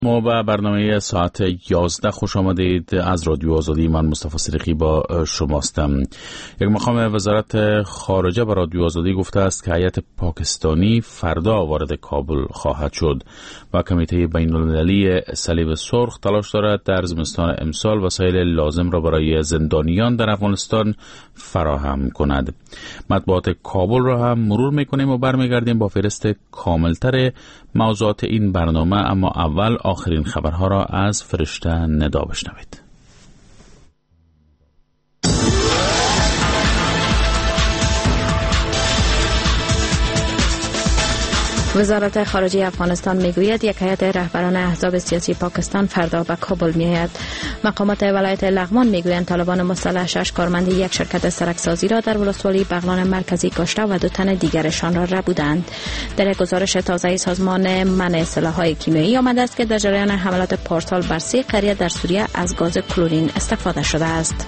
ما به برنامه ساعت 11 خوش آمدید. از رادیو آزادی من مصطفی صدیقی با شماستم. یک مقام وزارت خارجه به رادیو آزادی گفته است که هیئت پاکستانی فردا وارد کابل خواهد شد و کمیته بین المللی صلیب سرخ تلاش دارد در زمستان امسال وسایل لازم را برای زندانیان در افغانستان فراهم کند. مطبوعات کابل را هم مرور میکنیم و برمیگردیم با فهرست کاملتر موضوعات این برنامه، اما اول آخرین خبرها را از فرشته ندا بشنوید. وزارت خارجه افغانستان میگوید یک هیئت رهبران احزاب سیاسی پاکستان فردا به کابل میآید. مقامات ولایت لغمان میگویند طالبان مسلح 6 کارمند یک شرکت سرکسازی را در ولسوالی بغلان مرکزی کشته و 2 تن دیگرشان را ربودند. در یک گزارش تازه سازمان منع سلاح‌های کیمیایی آمده است که در جریان حملات پارسال بر 3 قریه در سوریه از گاز کلورین استفاده شده است.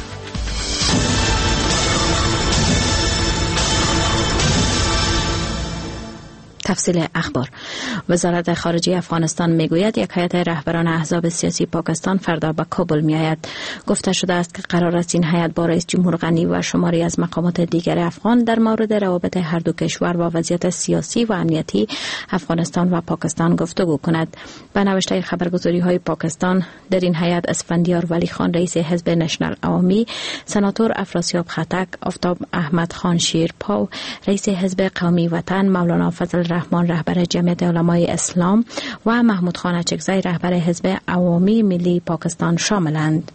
تفصیل اخبار. وزارت خارجه افغانستان میگوید یک هیئت رهبران احزاب سیاسی پاکستان فردا به کابل میآید. گفته شده است که قرار است این هیئت با رئیس جمهور غنی و شماری از مقامات دیگر افغان در مورد روابط هر دو کشور و وضعیت سیاسی و امنیتی افغانستان و پاکستان گفتگو کند. به نوشته خبرگزاری‌های پاکستان در این هیئت اسفندیار ولی خان رئیس حزب نشنال عوامی، سناتور افراسیاب خطک، آفتاب احمد خان شیرپاو رئیس حزب قومی وطن، مولانا فضل رحمان رهبر جمعیت علمای اسلام و محمود خان اچکزی رهبر حزب عوامی ملی پاکستان شاملند.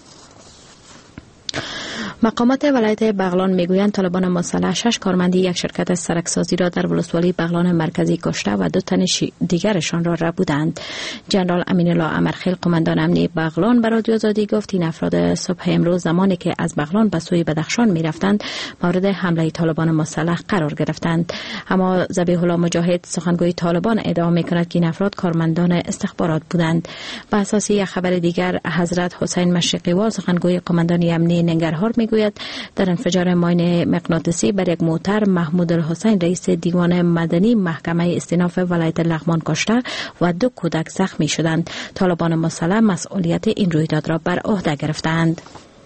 مقامات ولایت بغلان میگویند طالبان مسلح 6 کارمند یک شرکت سرکسازی را در ولسوالی بغلان مرکزی کشته و 2 تن دیگرشان را ربودند. جنرال امین الله امرخیل قماندان امنی بغلان به رادیو آزادی گفت این افراد صبح امروز زمانی که از بغلان به سوی بدخشان میرفتند مورد حمله طالبان مسلح قرار گرفتند. اما ذبیح الله مجاهد سخنگوی طالبان ادعا میکند که این افراد کارمندان استخبارات بودند. به اساس یک خبر دیگر حضرت حسین مشرقی وال سخنگوی قماندان امنی ننگرهار گوید در انفجار ماین مغناطیسی بر یک موتر محمود الحسین رئیس دیوان مدنی محکمه استیناف ولایت لغمان کشته و 2 کودک زخمی شدند. طالبان مسلح مسئولیت این رویداد را بر عهده گرفتند.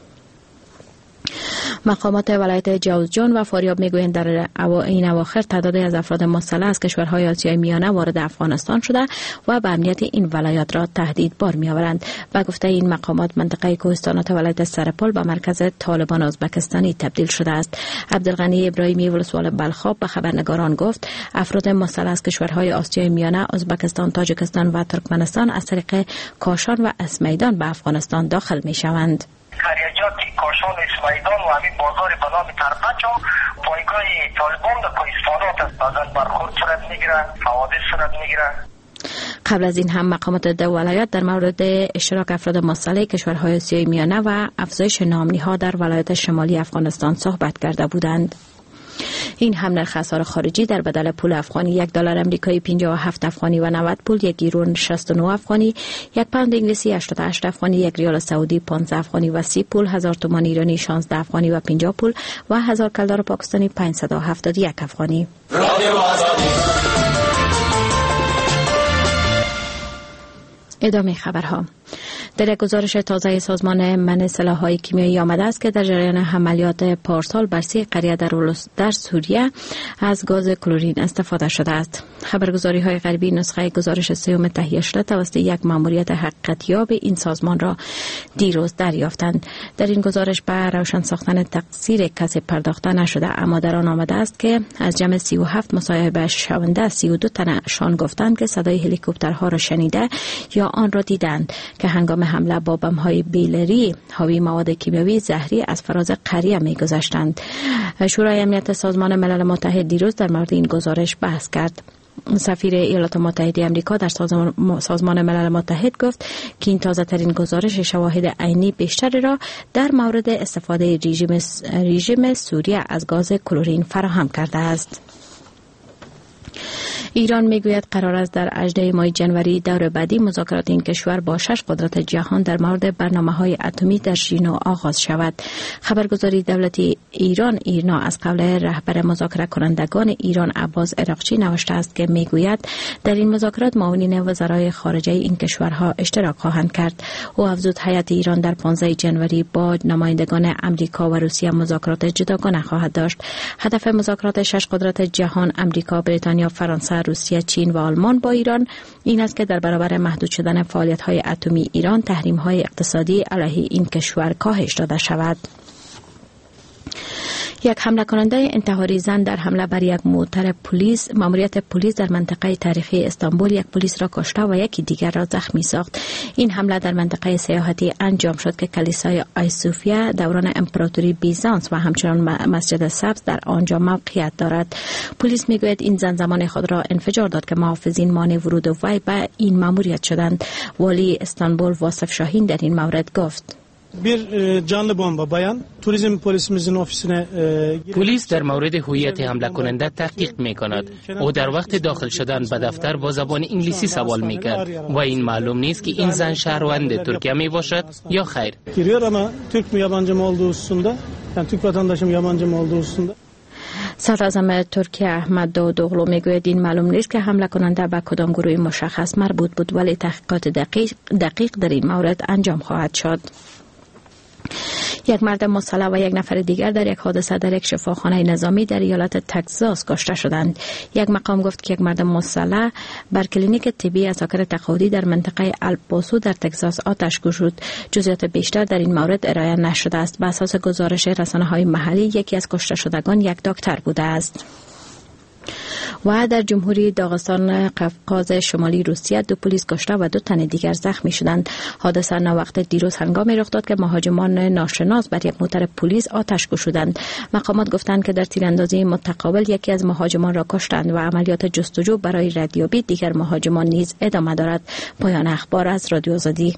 مقامات ولایت جوزجان و فاریاب میگویند در این اواخر تعدادی از افراد مسلح از کشورهای آسیای میانه وارد افغانستان شده و به امنیت این ولایات را تهدید بار میآورند. با گفته این مقامات منطقه کوهستانات ولایت سرپل به مرکز طالبان ازبکستانی تبدیل شده است. عبدالغنی ابراهیمی ولسوال بلخاب به خبرنگاران گفت افراد مسلح از کشورهای آسیای میانه، ازبکستان، تاجیکستان و ترکمنستان از طریق کاشان و اسمیدان به افغانستان داخل میشوند. خریجات کاشان اسمیدان و همین بازار به نام ترپچ پایگاه طالبان در کوهستانات است. بعضا برخورد صورت میگیره، حوادث صورت میگیره. قبل از این هم مقامات 2 ولایت در مورد اشتراک افراد مسلح کشورهای آسیای میانه و افزایش نامنی‌ها در ولایت شمالی افغانستان صحبت کرده بودند. این هم نرخ اسعار خارجی در بدل پول افغانی $1 امریکایی 57 افغانی و 90 پول، 1 یورو 69 افغانی، 1 پوند انگلیسی 88 افغانی، 1 ریال سعودی 15 افغانی و 30 پول، 1000 تومان ایرانی 16 افغانی و 50 پول و 1000 کلدار پاکستانی 571 افغانی. ادامه خبرها. در یک گزارش تازه سازمان منع سلاح‌های کیمیایی آمده است که در جریان حملات پارسال بر 3 قریه در سوریه از گاز کلورین استفاده شده است. خبرگزاری‌های غربی نسخه گزارش سوم تهیه شده توسط یک ماموریت حقیقت‌یاب این سازمان را دیروز دریافتند. در این گزارش به روشن ساختن تقصیر کسی پرداخته نشده، اما در آن آمده است که از جمع 37 مصاحبه شونده 32 تنشان گفتند که صدای هلیکوپترها را شنیده یا آن را دیدند که هنگام حمله با بم‌های بیلری حاوی مواد کیمیایی زهری از فراز قریه می‌گذشتند. شورای امنیت سازمان ملل متحد دیروز در مورد این گزارش بحث کرد. سفیر ایالات متحده آمریکا در سازمان ملل متحد گفت که این تازه ترین گزارش شواهد عینی بیشتری را در مورد استفاده رژیم سوریه از گاز کلورین فراهم کرده است. ایران میگوید قرار است در 18 ماه جنوری دور بعدی مذاکرات این کشور با 6 قدرت جهان در مورد برنامه‌های اتمی در ژنو آغاز شود. خبرگزاری دولتی ایران ایرنا از قول رهبر مذاکره کنندگان ایران عباس عراقچی نوشته است که میگوید در این مذاکرات معاونین وزرای خارجه این کشورها اشتراک خواهند کرد. او افزود هیئت ایران در 15 جنوری با نمایندگان امریکا و روسیه مذاکرات جداگانه خواهد داشت. هدف مذاکرات 6 قدرت جهان امریکا، بریتانیا، فرانسه، روسیه، چین و آلمان با ایران این است که در برابر محدود شدن فعالیت‌های اتمی ایران تحریم‌های اقتصادی علیه این کشور کاهش داده شود. یک حمله کننده انتحاری زن در حمله بر یک ماموریت پلیس در منطقه تاریخی استانبول یک پلیس را کشته و یکی دیگر را زخمی ساخت. این حمله در منطقه سیاحتی انجام شد که کلیسای آی سوفیا دوران امپراتوری بیزانس و همچنان مسجد سبز در آنجا موقعیت دارد. پلیس میگوید این زن زمان خود را انفجار داد که محافظین مانع ورود وی به این ماموریت شدند. والی استانبول واصف شاهین در این مورد گفت: پلیس در مورد هویت حمله کننده تحقیق می کند. او در وقت داخل شدن به دفتر با زبان انگلیسی سوال می کرد و این معلوم نیست که این زن شهروند ترکیه می باشد یا خیر. صدراعظم ترکیه احمد داوودوغلو میگوید این معلوم نیست که حمله کننده به کدام گروه مشخص مربوط بود، ولی تحقیقات دقیق در این مورد انجام خواهد شد. یک مرد مسلح و یک نفر دیگر در یک حادثه در یک شفاخانه نظامی در ایالت تگزاس کشته شدند. یک مقام گفت که یک مرد مسلح بر کلینیک طبی اساکر تقاعدی در منطقه الپاسو در تگزاس آتش گشود. جزئیات بیشتر در این مورد ارائه نشده است. بر اساس گزارش رسانه‌های محلی یکی از کشته شدگان یک دکتر بوده است. و در جمهوری داغستان قفقاز شمالی روسیه 2 پلیس کشته و 2 تن دیگر زخمی شدند. حادثه نوقت دیروز هنگامی رخ داد که مهاجمان ناشناس بر یک موتر پلیس آتش گشودند. مقامات گفتند که در تیراندازی متقابل یکی از مهاجمان را کشتند و عملیات جستجو برای ردیابی دیگر مهاجمان نیز ادامه دارد. پایان اخبار از رادیو آزادی.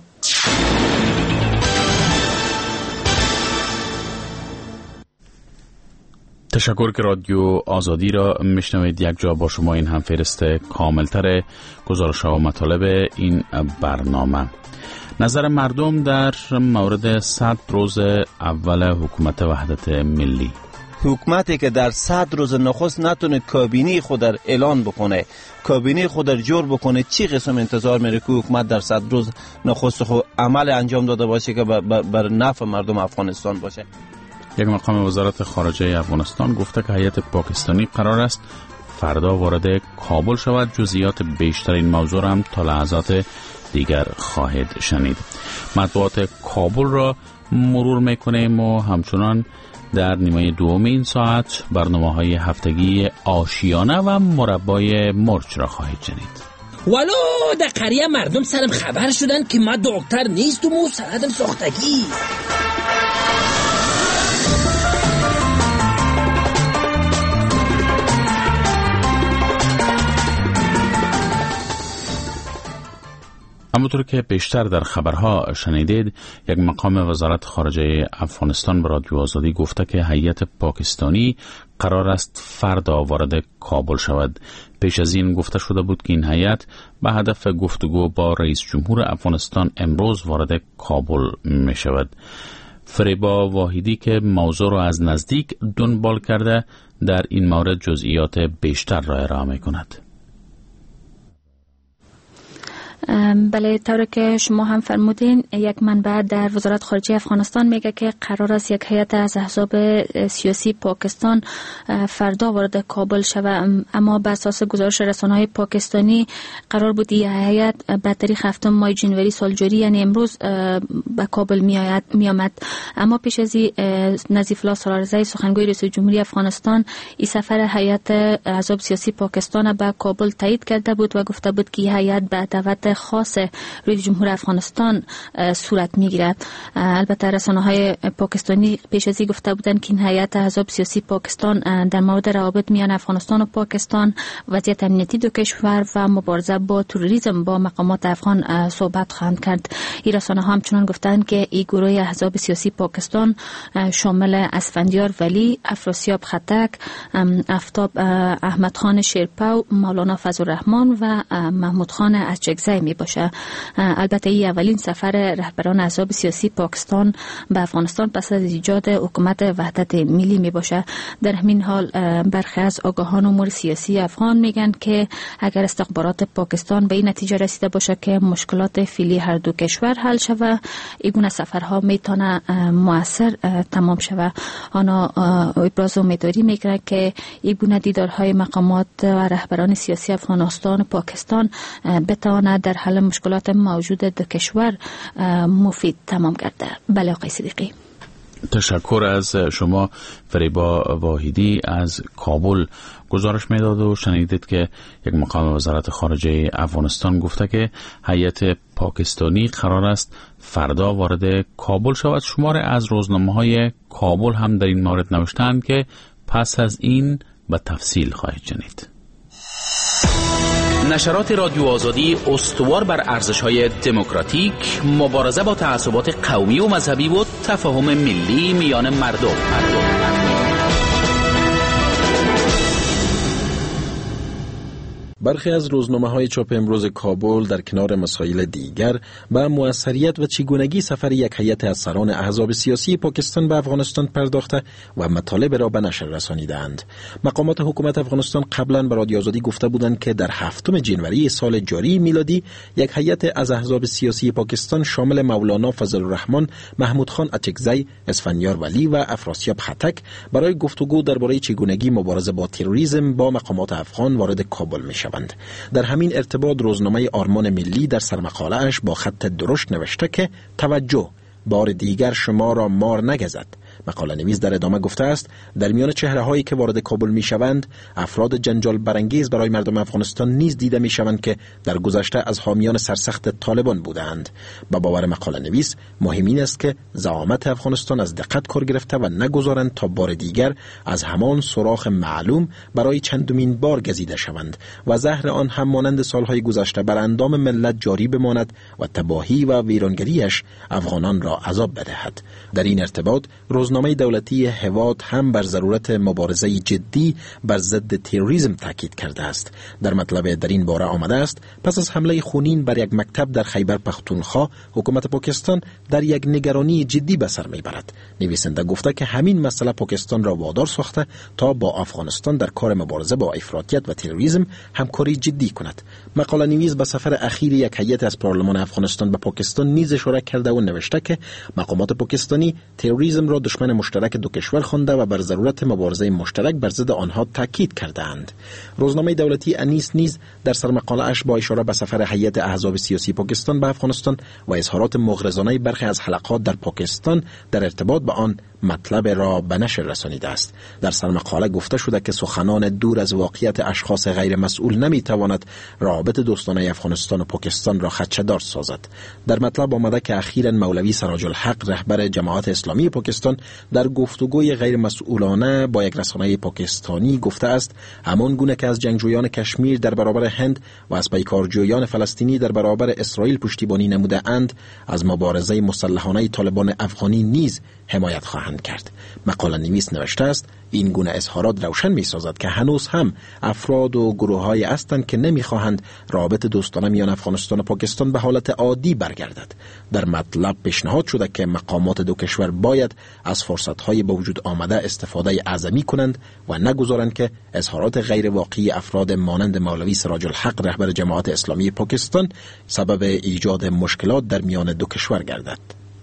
تشکر که رادیو آزادی را میشنوید. یک جا با شما این هم فهرست کاملتر گزارش ها و مطالب این برنامه. نظر مردم در مورد 100 روز اول حکومت وحدت ملی. حکومتی که در 100 روز نخست نتونه کابینه خود در اعلان بکنه، کابینه خود در جور بکنه، چی قسم انتظار میره که حکومت در 100 روز نخست خود عمل انجام داده باشه که بر نفع مردم افغانستان باشه؟ یک مقام وزارت خارجه افغانستان گفته که هیئت پاکستانی قرار است فردا وارد کابل شود. جزئیات بیشتر این موضوع را هم تا لحظات دیگر خواهید شنید. مطبوعات کابل را مرور میکنیم و همچنان در نیمه دوم این ساعت برنامه‌های هفتگی آشیانه و مربای مرچ را خواهید شنید. ولو در قریه مردم سرم خبر شدن که ما دکتر نیستم و سندم ساختگی. همونطور که بیشتر در خبرها شنیدید، یک مقام وزارت خارجه افغانستان به رادیو آزادی گفته که هیئت پاکستانی قرار است فردا وارد کابل شود. پیش از این گفته شده بود که این هیئت به هدف گفتگو با رئیس جمهور افغانستان امروز وارد کابل می شود. فریبا واحدی که موضوع را از نزدیک دنبال کرده در این مورد جزئیات بیشتر را ارائه می کند. بله، طور که شما هم فرمودین، یک منبع در وزارت خارجه افغانستان میگه که قرار است یک هیئت از احزاب سیاسی پاکستان فردا وارد کابل شود، اما بر اساس گزارش رسانه‌های پاکستانی قرار بود این هیئت به تاریخ 7 ماه جنوری سال جاری یعنی امروز به کابل می آمد. اما پیش از این نظیف الله سالارزی سخنگوی رئیس جمهوری افغانستان این سفر هیئت احزاب سیاسی پاکستان به کابل تایید کرده بود و گفته بود که هیئت به دعوت خاص روی جمهور افغانستان صورت میگیرد. البته رسانه‌های پاکستانی پیش از این گفته بودند که این هیئت احزاب سیاسی پاکستان در مورد روابط میان افغانستان و پاکستان، وضعیت امنیتی دو کشور و مبارزه با تروریسم با مقامات افغان صحبت خواهند کرد. این رسانه‌ها همچنان گفتند که این گروه احزاب سیاسی پاکستان شامل اسفندیار ولی، افراسیاب خطک، آفتاب احمد خان شیرپا، مولانا فضل الرحمن و محمود خان اچکزی می باشه. البته این اولین سفر رهبران احزاب سیاسی پاکستان به افغانستان پس از ایجاد حکومت وحدت ملی می باشه. در همین حال برخی از آگاهان امور سیاسی افغان میگن که اگر استخبارات پاکستان به این نتیجه رسیده باشه که مشکلات فعلی هر دو کشور حل شود، این گونه سفرها میتونه مؤثر تمام شود. آنها ابراز امیدواری میکنند که این گونه دیدارهای مقامات و رهبران سیاسی افغانستان و پاکستان بتواند در حل مشکلات موجود دو کشور مفید تمام گردد. بله آقای صدیقی. تشکر از شما. فریبا واحدی از کابل گزارش میداد و شنیدید که یک مقام وزارت خارجه افغانستان گفته که هیئت پاکستانی قرار است فردا وارد کابل شود. شماره از روزنامه‌های کابل هم در این مورد نوشتند که پس از این به تفصیل خواهید شنید. نشرات رادیو آزادی استوار بر ارزش‌های دموکراتیک، مبارزه با تعصبات قومی و مذهبی و تفاهم ملی میان مردم. برخی از روزنامه‌های چاپ امروز کابل در کنار مسائل دیگر به موثریت و چگونگی سفر یک هیئت از سران احزاب سیاسی پاکستان به افغانستان پرداخته و مطالب را به نشر رسانیدند. مقامات حکومت افغانستان قبلا به رادیو آزادی گفته بودند که در 7 جنوری سال جاری میلادی یک هیئت از احزاب سیاسی پاکستان شامل مولانا فضل الرحمن، محمود خان اچکزی، اسفندیار ولی و افراسیاب خطک برای گفتگو درباره چگونگی مبارزه با تروریسم با مقامات افغان وارد کابل می‌شوند. در همین ارتباط روزنامه آرمان ملی در سرمقاله اش با خط درشت نوشته که توجه، بار دیگر شما را مار نگزد. مقاله نویس در ادامه گفته است در میان چهره هایی که وارد کابل می شوند افراد جنجال برانگیز برای مردم افغانستان نیز دیده می شوند که در گذشته از حامیان سرسخت طالبان بودند. با باور مقاله نویس مهم این است که زعامت افغانستان از دقت کار گرفته و نگذارند تا بار دیگر از همان سوراخ معلوم برای چندمین بار گزیده شوند و زهر آن هم مانند سالهای گذشته بر اندام ملت جاری بماند و تباهی و ویرانگریش افغانان را عذاب بدهد. در این ارتباط روزنامه دولتی هواد هم بر ضرورت مبارزه جدی بر ضد تروریسم تاکید کرده است. در مطلب در این باره آمده است پس از حمله خونین بر یک مکتب در خیبر پختونخوا، حکومت پاکستان در یک نگرانی جدی به سر میبرد. نویسنده گفته که همین مسئله پاکستان را وادار ساخته تا با افغانستان در کار مبارزه با افراطیت و تروریسم همکاری جدی کند. مقاله نویس به سفر اخیر یک هیئت از پارلمان افغانستان به پاکستان نیز اشاره کرده و نوشته که مقامات پاکستانی تروریسم را دشمن مشترک دو کشور خوانده و بر ضرورت مبارزه مشترک بر ضد آنها تاکید کردند. روزنامه دولتی انیس نیز در سرمقاله اش با اشاره به سفر هیئت احزاب سیاسی پاکستان به افغانستان و اظهارات مغرضانه برخی از حلقات در پاکستان در ارتباط با آن مطلب را به نشر رسانیده است. در سرمقاله گفته شده که سخنان دور از واقعیت اشخاص غیر مسئول نمیتواند روابط دوستانه افغانستان و پاکستان را خدشه‌دار سازد. در مطلب آمده که اخیراً مولوی سراج الحق رهبر جماعت اسلامی پاکستان در گفتگوی غیر مسئولانه با یک رسانه پاکستانی گفته است همان گونه که از جنگجویان کشمیر در برابر هند و از پیکارجویان فلسطینی در برابر اسرائیل پشتیبانی نموده اند، از مبارزه مسلحانه طالبان افغانی نیز حمایت خواهند کرد. مقاله نویس نوشته است این گونه اظهارات روشن می سازد که هنوز هم افراد و گروه‌هایی هستند که نمی‌خواهند رابط دوستانه میان افغانستان و پاکستان به حالت عادی برگردد. در مطلب پیشنهاد شده که مقامات دو کشور باید از فرصت‌های به وجود آمده استفاده اعظمی کنند و نگذارند که اظهارات غیر واقعی افراد مانند مولوی سراج الحق رهبر جماعت اسلامی پاکستان سبب ایجاد مشکلات در میان دو کشور گردد.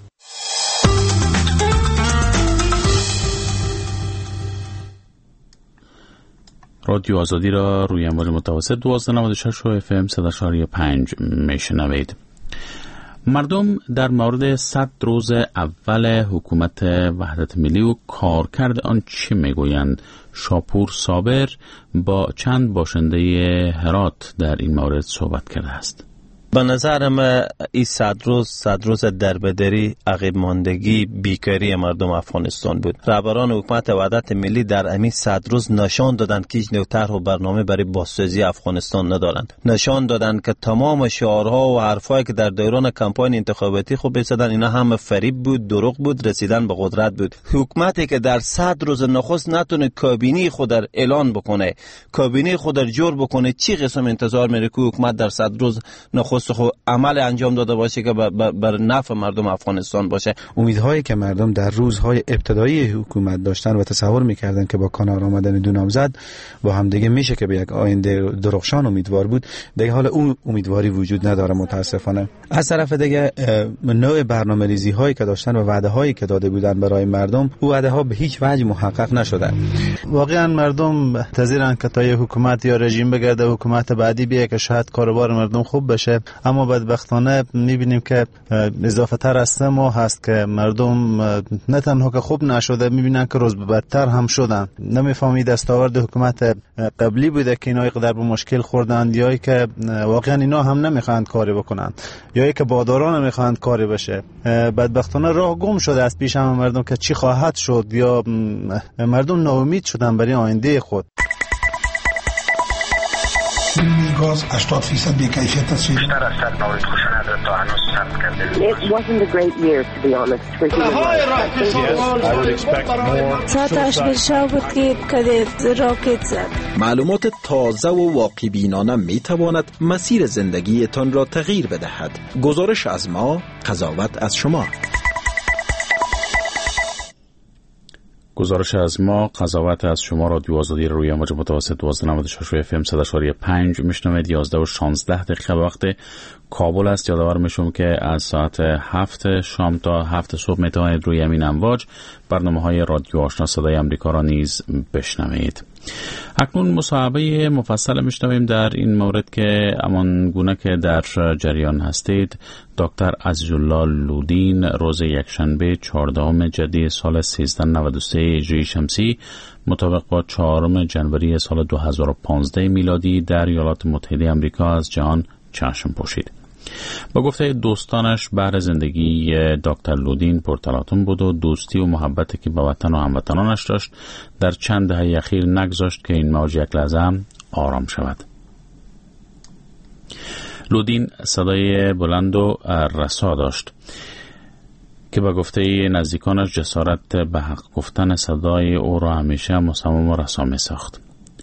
رادیو آزادی را روی امواج متوسط 1296 و FM 100.5 میشنوید. مردم در مورد 100 روز اول حکومت وحدت ملی و کارکرد آن چی میگویند؟ شاپور صابر با چند باشنده هرات در این مورد صحبت کرده است. به نظر من این 100 روز دربدری، عقب ماندگی، بیکاری مردم افغانستان بود. رهبران حکومت وحدت ملی در همین 100 روز نشان دادند که هیچ نوع طرح و برنامه برای بازسازی افغانستان ندارند. نشان دادند که تمام شعارها و حرفایی که در دوران کمپاین انتخاباتی خوب بزدن اینا هم فریب بود، دروغ بود، رسیدن به قدرت بود. حکومتی که در 100 روز نخست نتونه کابینه خود در اعلان بکنه، کابینه خود در جور بکنه، چی قسم انتظار میره که حکومت در 100 روز نخست خود عمل انجام داده باشه که بر نفع مردم افغانستان باشه؟ امیدهایی که مردم در روزهای ابتدایی حکومت داشتن و تصور میکردن که با کنار آمدن دو نامزد با هم دیگه میشه که به یک آینده درخشان امیدوار بود، دیگه حالا اون امیدواری وجود نداره متاسفانه. از طرف دیگه نوع برنامه‌ریزی هایی که داشتن و وعده هایی که داده بودن برای مردم، او وعده ها به هیچ وجه محقق نشده. واقعا مردم منتظرن که تا یه حکومت یا رژیم بگرده، حکومت بعدی بیه که شاید کاروبار مردم خوب بشه، اما بدبختانه میبینیم که اضافه تر از 3 ماه هست که مردم نه تنها که خوب نشده، میبینن که روز به بدتر هم شدن. نمیفهمید دستاورد حکومت قبلی بوده که اینا قدر به مشکل خوردن، یا که واقعا اینا هم نمیخواند کاری بکنن، یا که باداران نمیخواند کاری بشه. بدبختانه راه گم شده از پیش هم مردم که چی خواهد شد، یا مردم ناامید شدن برای آینده خود. گاز 80% بی‌کیفیت است. بیشتر از 100 مورد خشونت تا هنوز ثبت کرده. It wasn't a great year to be honest for human rights. ساعتش به شب قیب کدید راکت زد. معلومات تازه و واقع بینانه می تواند مسیر زندگیتان را تغییر بدهد. گزارش از ما، قضاوت از شما. گزارش از ما، قضاوت از شما. رادیو آزادی روی امواج متوسط 1296 FM 100.5 میشنوید. 11 و 16 دقیقه وقت کابل است. یادآور میشم که از ساعت 7 شام تا 7 صبح میتوانید روی همین امواج برنامه‌های رادیو آشنا صدای امریکا را نیز بشنوید. اکنون مصاحبه مفصل میشنویم در این مورد که همان گونه که در جریان هستید، دکتر عزیزالله لودین روز یکشنبه 14 جدی سال 1393 هجری شمسی مطابق با 4 جنوری سال 2015 میلادی در ایالات متحده آمریکا از جهان چشم پوشید. با گفته دوستانش بهر زندگی دکتر لودین پرتلاطم بود و دوستی و محبتی که به وطن و هموطنانش داشت در چند دهه اخیر نگذاشت که این موج یک لحظه هم آرام شود. لودین صدای بلند و رسا داشت که با گفته نزدیکانش جسارت به حق گفتن صدای او را همیشه مصمم و رسا می ساخت.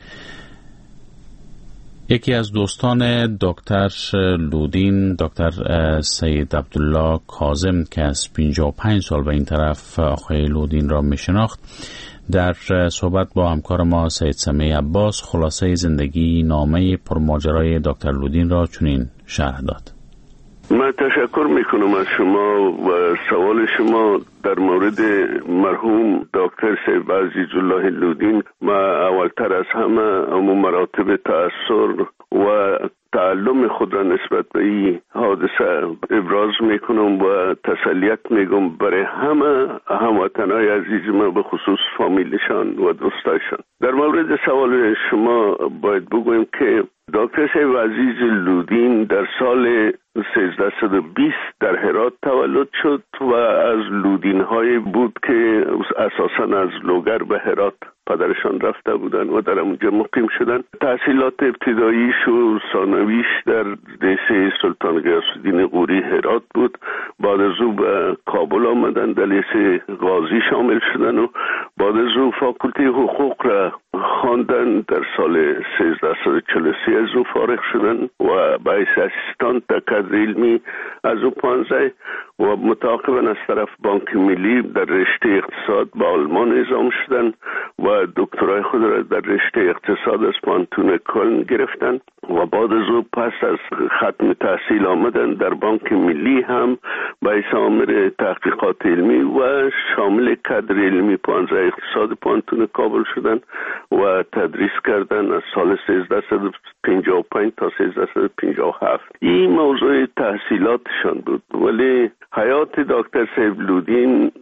یکی از دوستان دکتر لودین، دکتر سید عبدالله کاظم که از 55 سال به این طرف آقای لودین را می شناخت، در صحبت با همکار ما سید سمیع عباس خلاصه زندگی نامه پرماجرای دکتر لودین را چنین شرح داد. من تشکر میکنم از شما و سوال شما در مورد مرحوم دکتر سید عزیزالله لودین. من اولتر از همه اما مراتب تأثیر و تعلم خود را نسبت به این حادثه ابراز میکنم و تسلیت میگم برای همه هموطنای عزیز من، به خصوص فامیلشان و دوستایشان. در مورد سوال شما باید بگویم که دکتر سید عزیز لودین در سال 1320 در هرات تولد شد و از لودین های بود که اساساً از لوگر به هرات پدرشان رفته بودن و در اونجا مقیم شدن. تحصیلات ابتداییش و ثانویش در لیسه سلطان غیاث‌الدین غوری هرات بود. بعد از او به کابل آمدن، در لیسه غازی شامل شدن و بعد از او فاکولته حقوق را خواندن. در سال 1343 از او فارغ شدن و به حیث اسیستانت در کادر علمی از او 15 و متعاقباً از طرف بانک ملی در رشته اقتصاد به آلمان اعزام شدن و دکترای خود را در رشته اقتصاد از پانتون کلن گرفتن و بعد از او پس از ختم تحصیل آمدن در بانک ملی هم به حیث آمر تحقیقات علمی و شامل کادر علمی 15 اقتصاد پانتون کابل شدن و تدریس کردن از سال 1355 تا 1357. این موضوع تحصیلاتشان بود. ولی حیات دکتر سید لودین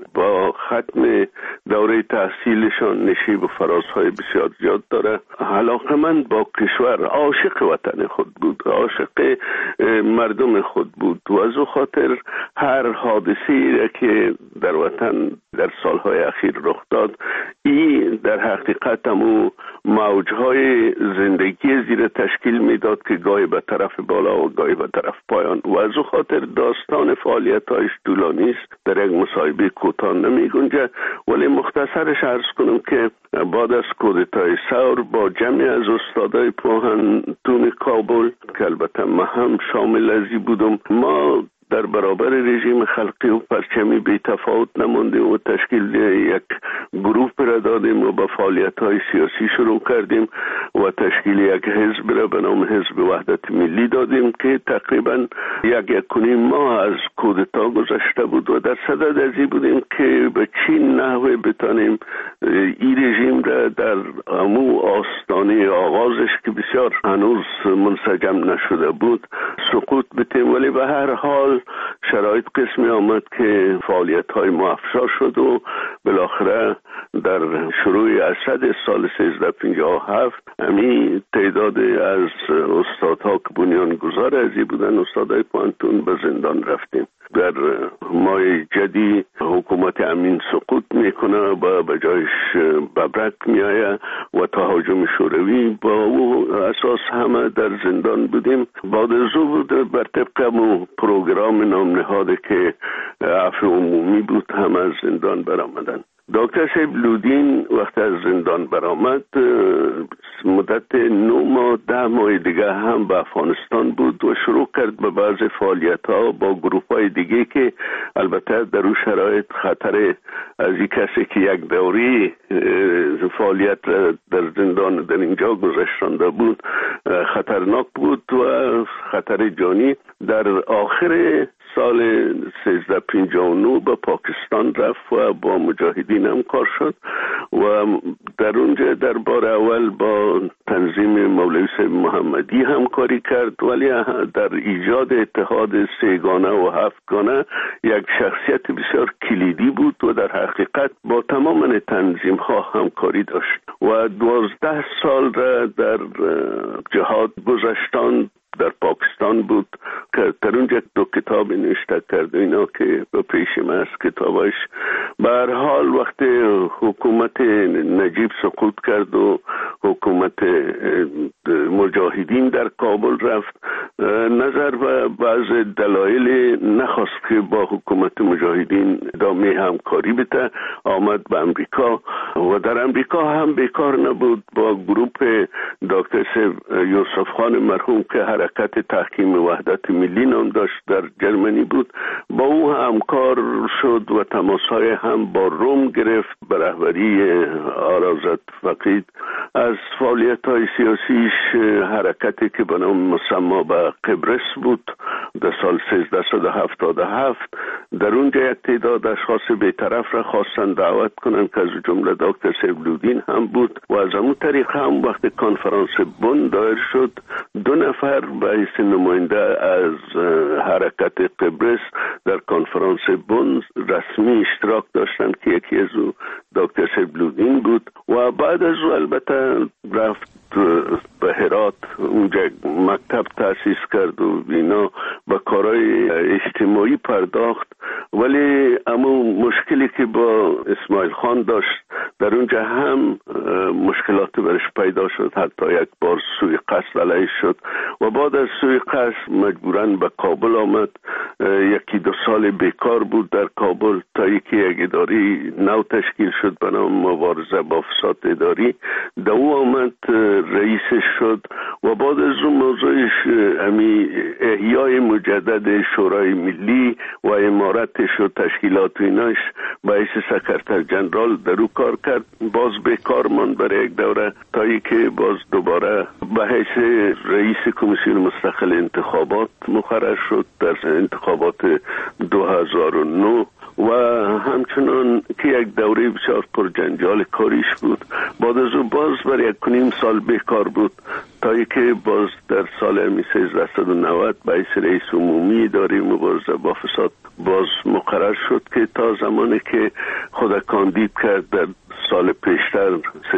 با ختم دوره تحصیلشان نشیب و فرازهای بسیار زیاد داره. علاقمند با کشور، عاشق وطن خود بود، عاشق مردم خود بود و از او خاطر هر حادثه‌ای که در وطن در سالهای اخیر رخ داد، این در حقیقت همون موجهای زندگی زیر تشکیل میداد که گاهی به طرف بالا و گاهی به طرف پایان و از او خاطر داستان فعالیت‌هایش طولانی است، در یک مصاحبه کوتاه نمی گنجه، ولی مختصرش عرض کنم که بعد از کودتای ثور با جمعی از استادای پوهنتون کابل که البته من هم شامل ازی بودم، ما در برابر رژیم خلقی و پرچمی بی تفاوت نماندیم و تشکیل یک گروه را دادیم و با فعالیت‌های سیاسی شروع کردیم و تشکیل یک حزب را به نام حزب وحدت ملی دادیم که تقریبا یک کنیم ماه از کودتا گذشته بود و در صدد ازی بودیم که به چه نحوه بتانیم این رژیم را در امو آستانه آغازش که بسیار هنوز منسجم نشده بود سقوط بتیم، ولی به هر حال شرایط قسمی آمد که فعالیت‌های ما افشا شد و بالاخره در شروع اسد سال 1357 همین تعداد از استادها که بنیانگذار ازی بودن، استادای پوهنتون، به زندان رفتیم. در ماه جدی حکومت امین سقوط میکنه و به جایش ببرک میایه و تهاجم شوروی، با او اساس همه در زندان بودیم. بعد از او بود بر طبق پروگرام نام نهاده که عفو عمومی بود همه از زندان برآمدن. دکتر صاحب لودین وقتی از زندان برآمد مدت 9 ماه 10 ماه دیگه هم به افغانستان بود و شروع کرد به بعض فعالیت‌ها با گروه‌های دیگه که البته در اون شرایط خطر از این کسی که یک دوری فعالیت در زندان در اینجا گذشتانده بود خطرناک بود و خطر جانی. در آخر سال 1359 به پاکستان رفت و با مجاهدین هم کار شد و در اونجا در بار اول با تنظیم مولوی صاحب محمدی همکاری کرد، ولی در ایجاد اتحاد 3 گانه و 7 گانه یک شخصیت بسیار کلیدی بود و در حقیقت با تمام تنظیم ها همکاری داشت و 12 سال را در جهاد گذشتان در پاکستان بود که در اونجا 2 کتاب نوشته کرد اینا که به پیشم از کتابش. به هر حال وقتی حکومت نجیب سقوط کرد و حکومت مجاهدین در کابل رفت، نظر و بعض دلایل نخواست که با حکومت مجاهدین ادامه همکاری بده، آمد به امریکا و در امریکا هم بیکار نبود. با گروه دکتر صاحب یوسف خان مرحوم که حرکت تحکیم وحدت ملی نام داشت در جرمنی بود، با او همکار شد و تماسهای هم با روم گرفت به رهبری آرازت فقید. از فعالیت‌های سیاسیش حرکتی که به نام مسما به قبرس بود در سال 1377 در اونجا یک تعداد اشخاص بی‌طرف را خواستن دعوت کنن که از جمله دکتر صاحب لودین هم بود و از همون طریق هم وقت کنفرانس بن دایر شد 2 نفر به حیث نماینده از حرکت قبرس در کنفرانس بن رسمی اشتراک داشتن که یکی از او دکتر صاحب لودین بود و بعد از او البته رفت به هرات، اونجا مکتب تأسیس کرد و اینا به کارهای اجتماعی پرداخت، ولی اما مشکلی که با اسماعیل خان داشت در اونجا هم مشکلات برش پیدا شد، حتی یک بار سوی قصد علیه شد و بعد از سوی قصد مجبوراً به کابل آمد. 1-2 سال بیکار بود در کابل تا یکی یک اداری نو تشکیل شد به نام مبارزه با فساد اداری، در او آمد رئیسش شد و بعد از اون موضوعش امی احیای مجدد شورای ملی و امارتش و تشکیلات ایناش با حیث سکرتر جنرال در او کار کرد. باز بیکار ماند برای یک دوره تا که باز دوباره به حیث رئیس کمیسیون مستقل انتخابات مقرر شد در انتخابات 2009 و همچنان که یک دوره بسیار پرجنجال کاریش بود. بعد از او باز برای 1.5 سال بیکار بود تا که باز در سال 1390 به حیث رئیس عمومی اداره مبارزه با فساد بساط باز مقرر شد که تا زمانی که خود کاندید کرد در سال پیشتر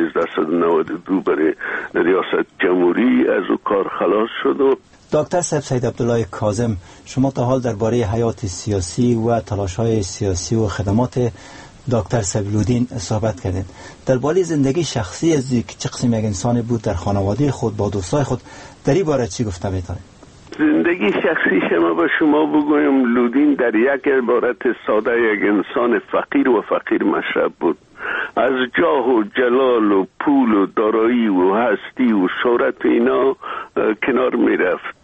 1392 برای ریاست جمهوری، از او کار خلاص شد. و دکتر سید عبدالله کاظم، شما تا حال درباره حیات سیاسی و تلاش‌های سیاسی و خدمات دکتر سیدلودین صحبت کردید. درباره زندگی شخصی از چه قسم یک انسان بود در خانواده خود با دوستای خود، در این باره چی گفته میتونید؟ زندگی شخصی شما با شما بگویم، لودین در یک عبارت ساده یک انسان فقیر و فقیر مشرب بود. از جاه و جلال و پول و دارایی و هستی و شهرت اینا کنار می رفت.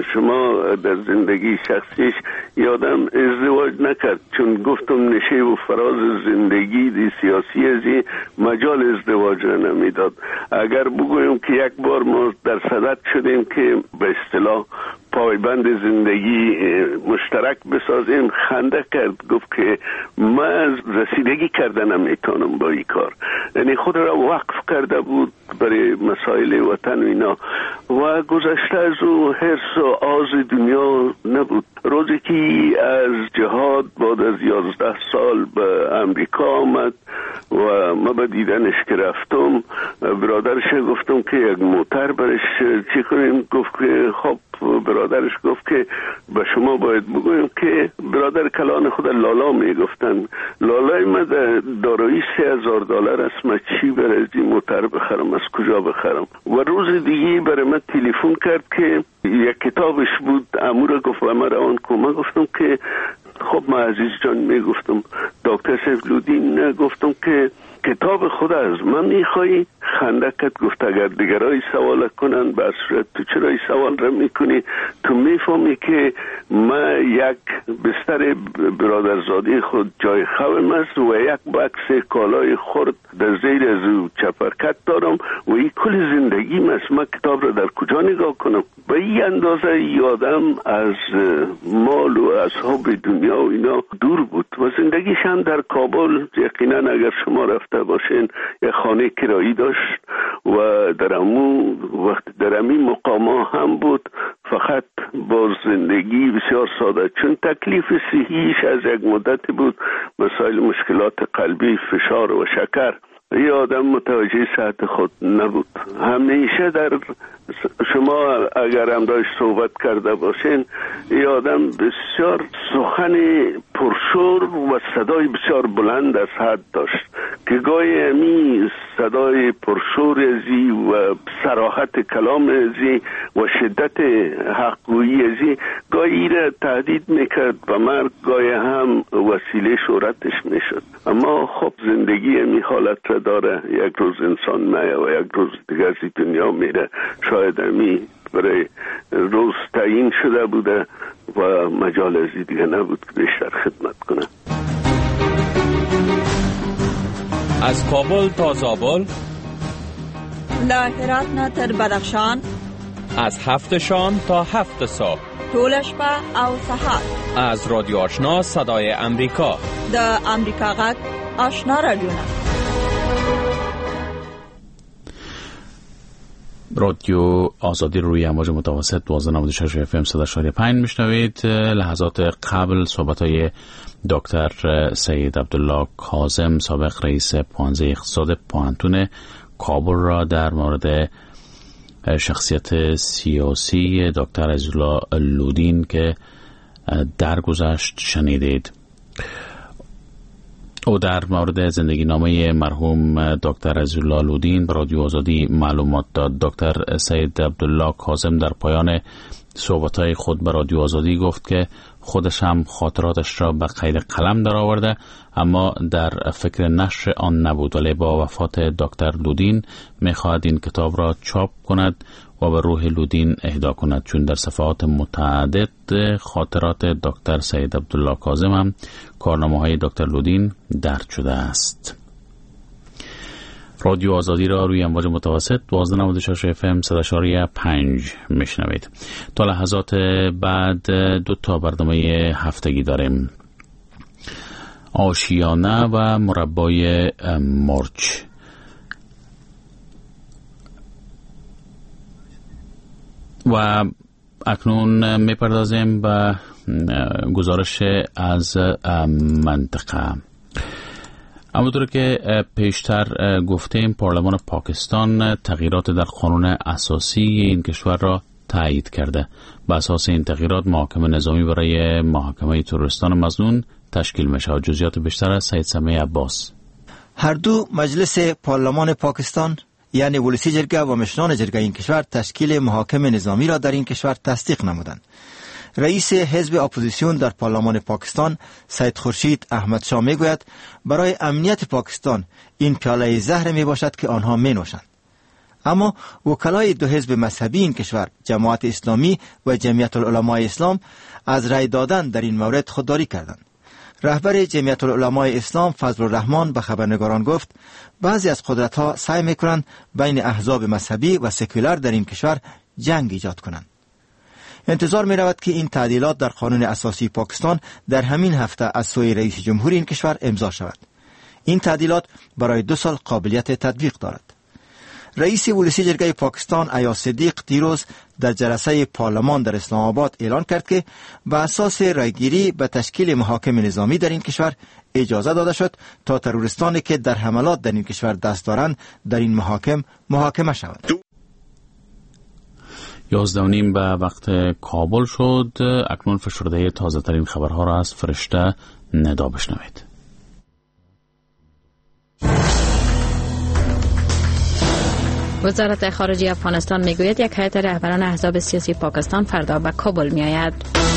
شما در زندگی شخصیش یادم ازدواج نکرد، چون گفتم نشه و فراز زندگی دی سیاسی ازی مجال ازدواج را نمیداد. اگر بگویم که یک بار ما در صدد شدیم که به اصطلاح پایبند زندگی مشترک بسازیم، خنده کرد، گفت که من رسیدگی کردن نمیتونم با این کار. یعنی خود را وقف کرده بود برای مسائل وطن و اینا و گذشته از او حرص و آز دنیا نبود. روزی که از جهاد بعد از 11 سال به امریکا آمد و ما به دیدنش که رفتم، برادرش گفتم که یک موتر برش چی کنیم؟ گفت که خب. برادرش گفت که به شما باید بگویم که برادر کلان خود لالا می گفتن، لالای من دارایی $3000 است، من چی برای این موتر بخرم، از کجا بخرم؟ و روز دیگه برای من تلفن کرد که یک کتابش بود، امور گفت و من روان کن. من گفتم که خب من عزیز جان می گفتم دکتر سیدلودین، گفتم که کتاب خود از من میخوایی؟ خنده کرد، گفت اگر دیگرای سوال کنن به صورت تو چرا این سوال را میکنی؟ تو میفهمی که من یک بستر برادرزادی خود جای خوام است و یک بکس کالای خرد در زیر از او چپرکت دارم و این کل زندگی است. من کتاب را در کجا نگاه کنم؟ به این اندازه یادم از مال و اصحاب دنیا و اینا دور بود و زندگیش هم در کابل یقینا اگر شما رفته باشین یک خانه کرایی داشت و در امی مقاما هم بود، فقط با زندگی بسیار ساده، چون تکلیف صحیش از یک مدت بود مسائل مشکلات قلبی، فشار و شکر. یه آدم متوجه صحت خود نبود. همیشه در شما اگر هم داشت صحبت کرده باشین، یه آدم بسیار سخن پرشور و صدای بسیار بلند از حد داشت که گاهی امی صدای پرشور ازی و صراحت کلام ازی و شدت حقگویی ازی گاهی را تهدید میکرد و مرگ، گاهی هم وسیله شهرتش میشد. اما خب زندگی امی حالت را داره، یک روز انسان میه و یک روز دیگر از دنیا میره. شاید امی برای روز تعیین شده بوده و مجال ازی دیگه نبود که بیشتر خدمت کنه. از کابل تا زابل، له هرات نه تر بدخشان، از 7 شام تا 7 صبح، ټول شپه او سهار، از رادیو آشنا صدای امریکا، د امریکا غږ آشنا رادیو. رادیو آزادی روی امواج متوسط 1296 FM 100.5 میشنوید. لحظات قبل صحبت‌های دکتر سید عبدالله کاظم، سابق رئیس پانزه اقتصاد پوهنتون کابل را در مورد شخصیت سیاسی دکتر عزیزالله لودین که درگذشت شنیدید. او در مورد زندگی نامه مرحوم دکتر عزیزالله لودین به رادیو آزادی معلومات داد. دکتر سید عبدالله کاظم در پایان صحبت‌های خود به رادیو آزادی گفت که خودش هم خاطراتش را به قید قلم در آورده، اما در فکر نشر آن نبود، ولی با وفات دکتر لودین می‌خواهد این کتاب را چاپ کند و به روح لودین اهدا کند، چون در صفحات متعدد خاطرات دکتر سید عبدالله کاظم هم کارنامه‌های دکتر لودین درج شده است. رادیو آزادی را روی امواج متوسط 1296 FM 100.5 میشنوید. تا لحظات بعد 2 برنامه هفتگی داریم: آشیانه و مربای مرچ. و اکنون میپردازیم به گزارش از منطقه. همونطور که پیشتر گفتیم پارلمان پاکستان تغییرات در قانون اساسی این کشور را تایید کرده. به اساس این تغییرات محاکمه نظامی برای محاکمه تروریستان مظنون تشکیل میشه. جزئیات بیشتر از سید سمیع عباس. هر دو مجلس پارلمان پاکستان یعنی ولسی جرگه و مشران جرگه این کشور تشکیل محاکمه نظامی را در این کشور تصدیق نمودند. رئیس حزب اپوزیسیون در پارلمان پاکستان سید خورشید احمد شاه میگوید برای امنیت پاکستان این پیاله زهر می باشد که آنها می نوشند. اما وکلای دو حزب مذهبی این کشور جماعت اسلامی و جمعیت العلماء اسلام از رأی دادن در این مورد خودداری کردند. رهبر جمعیت العلماء اسلام فضل الرحمن به خبرنگاران گفت بعضی از قدرت‌ها سعی می‌کنند بین احزاب مذهبی و سکولار در این کشور جنگ ایجاد کنند. انتظار می‌رود که این تعدیلات در قانون اساسی پاکستان در همین هفته از سوی رئیس جمهور این کشور امضا شود. این تعدیلات برای 2 سال قابلیت تطبیق دارد. رئیس ولسی جرگه پاکستان ایاز صدیق دیروز در جلسه پارلمان در اسلام آباد اعلان کرد که بر اساس رایگیری به تشکیل محاکم نظامی در این کشور اجازه داده شد تا تروریستانی که در حملات در این کشور دست دارند در این محاکمه شوند. 11:30 به وقت کابل شد. اکنون فشرده تازه ترین خبرها را از فرشته ندا بشنوید. وزارت خارجه افغانستان میگوید یک هیئت رهبران احزاب سیاسی پاکستان فردا به کابل میآید.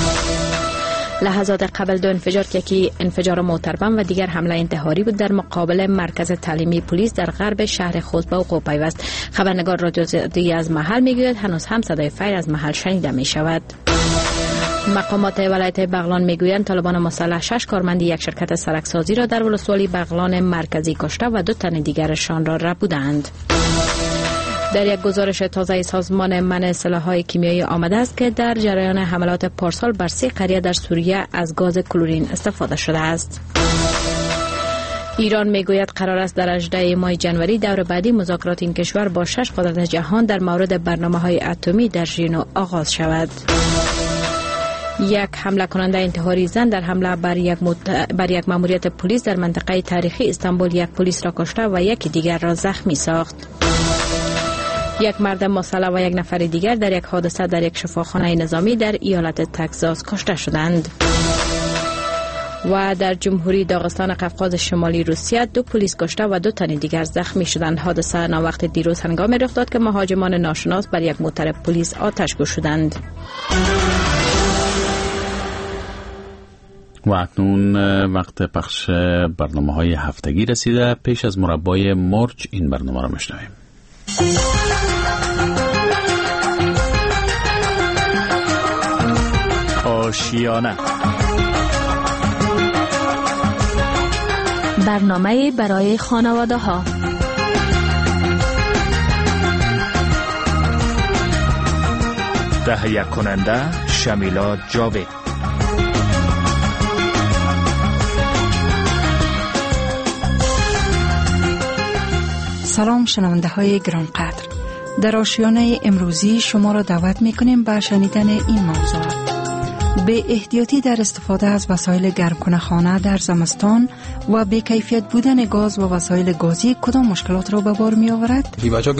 لحظات قبل 2 انفجار که یکی انفجار موتر بم و دیگر حمله انتحاری بود در مقابل مرکز تعلیمی پلیس در غرب شهر خوست به وقوع پیوست. خبرنگار رادیو آزادی از محل میگوید هنوز هم صدای فیر از محل شنیده می شود. مقامات ولایت بغلان میگویند طالبان مسلح 6 کارمند یک شرکت سرکسازی را در ولسوالی بغلان مرکزی کشته و 2 تن دیگرشان را ربودند. در یک گزارش تازه سازمان منع سلاح‌های کیمیایی آمده است که در جریان حملات پارسال بر 3 قریه در سوریه از گاز کلورین استفاده شده است. ایران میگوید قرار است در 18 ماه جنوری دور بعدی مذاکرات این کشور با 6 قدرت جهان در مورد برنامه‌های اتمی در ژنو آغاز شود. یک حمله کننده انتحاری زن در حمله بر یک ماموریت پلیس در منطقه تاریخی استانبول یک پلیس را کشته و یک دیگر را زخمی ساخت. یک مرد مسلح و یک نفر دیگر در یک حادثه در یک شفاخانه نظامی در ایالت تگزاس کشته شدند. و در جمهوری داغستان قفقاز شمالی روسیه 2 پلیس کشته و 2 تن دیگر زخمی شدند. حادثه ناوقت دیروز هنگامی رخ داد که مهاجمان ناشناس بر یک موتر پلیس آتش گشودند. و اکنون وقت پخش برنامه‌های هفتگی رسیده. پیش از مربای مرج این برنامه را میشنویم. آشیانه، برنامه برای خانواده ها. تهیه کننده شمیلا جاوید. سلام شنونده های گرانقدر، در آشیانه امروزی شما را دعوت می کنیم به شنیدن این موضوع. به احتیاطی در استفاده از وسایل گرمکننده خانه در زمستان و به کیفیت بودن گاز و وسایل گازی کدام مشکلات را به بار می آورد؟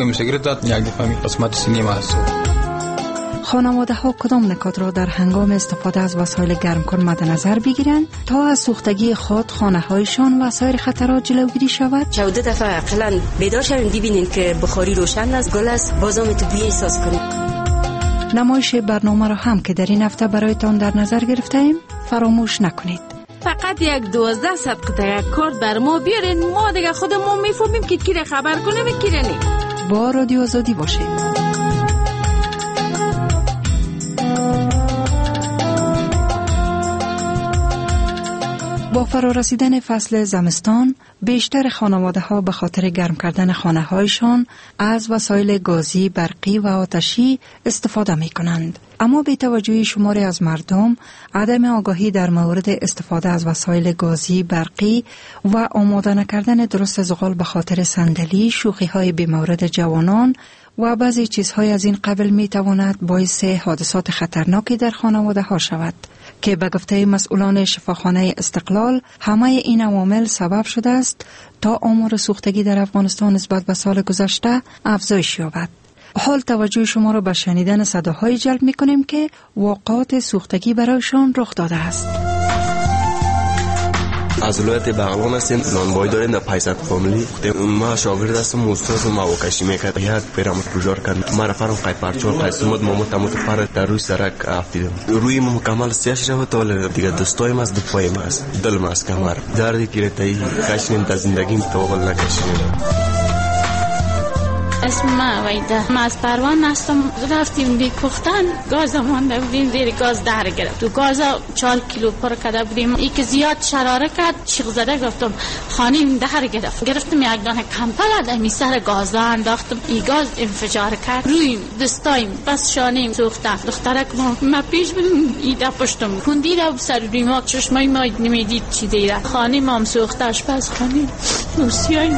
خانواده ها کدام نکات را در هنگام استفاده از وسایل گرمکن مد نظر بگیرند تا از سوختگی خود، خانه هایشان و سایر خطرات جلوگیری شود؟ 14 دفعه عقلاً بیدار شویم ببینین که بخاری روشن است، گل است، بازم تو بوی احساس کنید. نمایش برنامه را هم که در این هفته برایتان در نظر گرفتیم فراموش نکنید. فقط 12 قطعه کارت بر ما بیارین، ما دیگه خودمون میفهمیم که کی را خبر کنیم کی را نه. با رادیو آزادی باشید. با فرارسیدن فصل زمستان بیشتر خانواده ها به خاطر گرم کردن خانه هایشان از وسایل گازی، برقی و آتشی استفاده می کنند. اما بی توجهی شماری از مردم عدم آگاهی در مورد استفاده از وسایل گازی، برقی و آماده نکردن درست زغال به خاطر صندلی، شوخی های بی مورد جوانان و بعضی چیزهای از این قبیل می تواند باعث حادثات خطرناکی در خانواده ها شود. که به گفته مسئولان شفاخانه استقلال همه این عوامل سبب شده است تا آمار سوختگی در افغانستان نسبت به سال گذشته افزایش یابد. حال توجه شما را به شنیدن صداهایی جلب می کنیم که واقعات سوختگی برایشان رخ داده است. از ولایت بغلان هستیم، نانوایی داریم در پیسد فامیلی. ما شاگرد هستم، استاد ما وکشی میکرد یک پیرامون پروژار کرد. ما رفتم قای پرچور قسمت ما تموت پر در روی سرک افتیدم. روی ما مکمل سیاه شده تا دیگه دستایم از دو پایم است، دلم از کمر دردی که تایی کشنیم تا زندگیم توقل نکشیم. اسم ما ویده، ما از پروان هستم. رفتیم دی پختن گاز مانده بودیم، زیر گاز در گرفت. تو گاز 4 کیلو پر کرده بودیم. ای که زیاد شراره کرد شیخ زده گفتم خانیم در گرفتم یک دانه کمپل دمی سر گاز انداختم. ای گاز انفجار کرد روی دستایم بس شانیم سوختن. دخترک ما پیش بودیم ایده پشتم کندی را سر روی ما چشمای ما نمیدید چی دیره. خانیم هم سوختش پس خانیم روسیایی.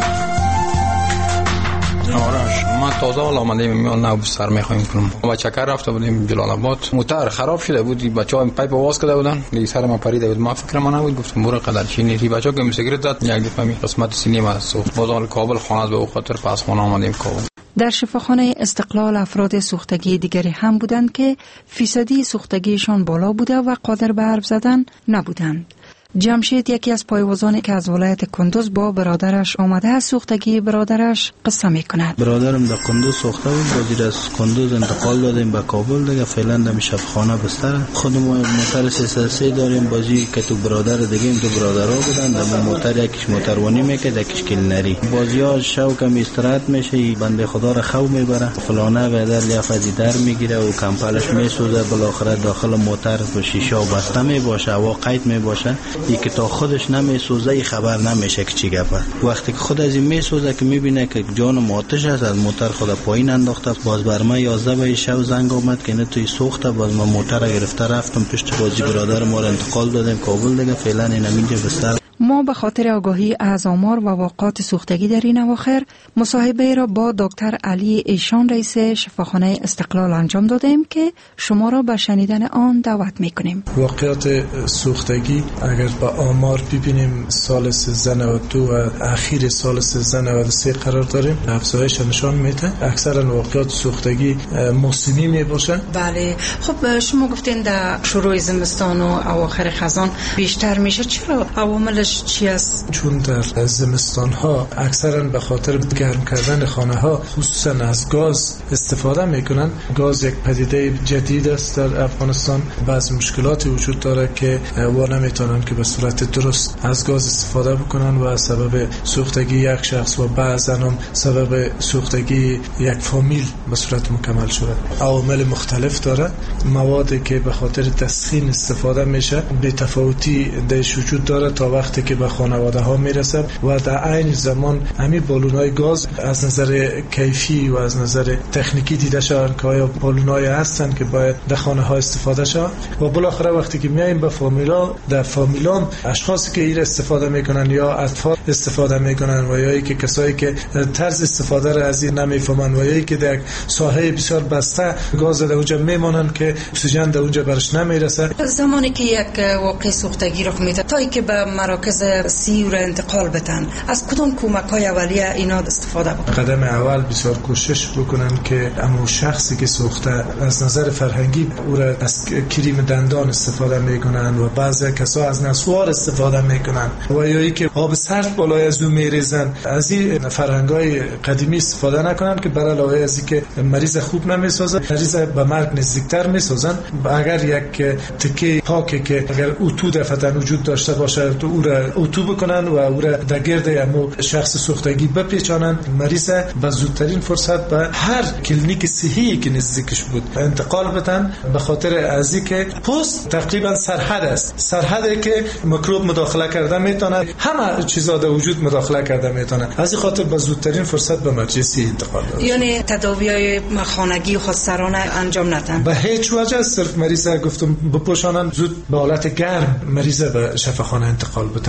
آرش ما تازه آمدیم میان نو سر میخوایم کنم. ما چکر رفته بودیم جلال آباد، موتور خراب شده بود، بچه‌ها پایپ واس کرده بودن، دیگه سر ما پریده بود. ما فکر ما نبود، گفتم برو قدر چی نیستی. بچه‌ها که سیگارت داد یک دفعه می قسمت سینه ما سوخت. بازار کابل خانه به خاطر پس خانه آمدیم کابل. در شفاخانه استقلال افراد سوختگی دیگری هم بودند که فیصدی سوختگیشان بالا بوده و قادر به حرف زدن نبودند. جمشید یکی از پایوازانی که از ولایت کندوز با برادرش آمده از سوختگی برادرش قصه می کند. برادرم در کندوز سوخته بود، بازی از کندوز انتقال دادیم به کابل دیگه. فعلا در شفاخانه بستره. خودم موتر 303 داریم، بازی که تو برادر دیگه این تو برادرها بودن. در موتر یکیش موتروانی میکرد، یکیش کلنری. بازی‌ها شوکم استراحت میشه، بنده خدا را خو میبره، فلانه بدل یا فزی در میگیره و کمپلش میسوزه. بالاخره داخل موتر شیشه بسته میباشه و قید میباشه. ای که تا خودش نمیسوزه خبر نمیشه که چی گپه. وقتی که خود از این میسوزه که میبینه که جانم آتش است، از موتر خود پایین انداخته. باز بر ما 11 به شب زنگ اومد که نه توی سوخته. باز ما موتر گرفته رفتم پشت بازی برادر ما را انتقال دادیم کابل دیگه. فعلا این اینجا بستر. ما به خاطر آگاهی از آمار و واقعات سوختگی در این اواخر مصاحبه را با دکتر علی ایشان رئیس شفاخانه استقلال انجام دادیم که شما را به شنیدن آن دعوت میکنیم. واقعات سوختگی اگر با آمار ببینیم سال 1392 و اخیر سال 1393 قرار داریم، افزایش نشان میده. اکثرا واقعات سوختگی موسمی میباشه. بله. خب شما گفتین در شروع زمستان و اواخر خزان بیشتر میشه، چرا؟ عواملش چی است؟ چون در زمستان ها اکثرا به خاطر گرم کردن خانه ها خصوصا از گاز استفاده میکنن. گاز یک پدیده جدید است در افغانستان. بعض مشکلاتی وجود داره که و نمیتونن که به صورت درست از گاز استفاده بکنن و سبب سوختگی یک شخص و بعضا هم سبب سوختگی یک فامیل به صورت مکمل شده. عوامل مختلف داره. موادی که به خاطر تسخین استفاده میشه به تفاوتی درش وجود داره تا وقتی که به خانواده ها میرسه و در عین زمان همین بالونای گاز از نظر کیفی و از نظر تکنیکی دیده شدن که آیا بالونای هستن که باید در خانه ها استفاده شود. و بالاخره وقتی که میایم به فامیلا، در فامیلام اشخاصی که این استفاده میکنن یا اطفال استفاده میکنن و یا که کسایی که طرز استفاده را از این نمیفهمن و یا که در ساحه بسیار بسته گاز در اونجا میمونن که اکسیژن در اونجا برش نمیرسه. زمانی که یک واقع سوختگی رخ میده تا اینکه به مراکز سیور انتقال بدن، از کدوم کمک‌های اولیه اینا استفاده بکنن؟ قدم اول بسیار کوشش بکنن که اما شخصی که سوخته از نظر فرهنگی او را از کریم دندان استفاده میکنن و بعضی کسا از نسوار استفاده میکنن و یا اینکه آب سرد بالای از اون میریزن. از این فرهنگ‌های قدیمی استفاده نکنن که برای علاوه از اینکه مریض خوب نمیسازه، مریض به مرگ نزدیکتر میسازن. اگر یک تکه پاکه که اگر اتو دفعتاً وجود داشته باشه تو او را اتو بکنن و او را در گرد امو شخص سوختگی بپیچانن، مریض به زودترین فرصت به هر کلینیک صحی که نزدیکش بود انتقال بدن. به خاطر از اینکه پوست تقریبا سرحد است، سرحدی که میکروب مداخله کرده میتونه، همه چیزا در وجود مداخله کرده میتونه. از این خاطر به زودترین فرصت به مرکزی انتقال بدن. یعنی تداوی‌های خانگی خودسرانه انجام ندن به هیچ وجه. صرف مریض گفتم بپوشانن، زود به حالت گرم مریض به شفاخانه انتقال بدن.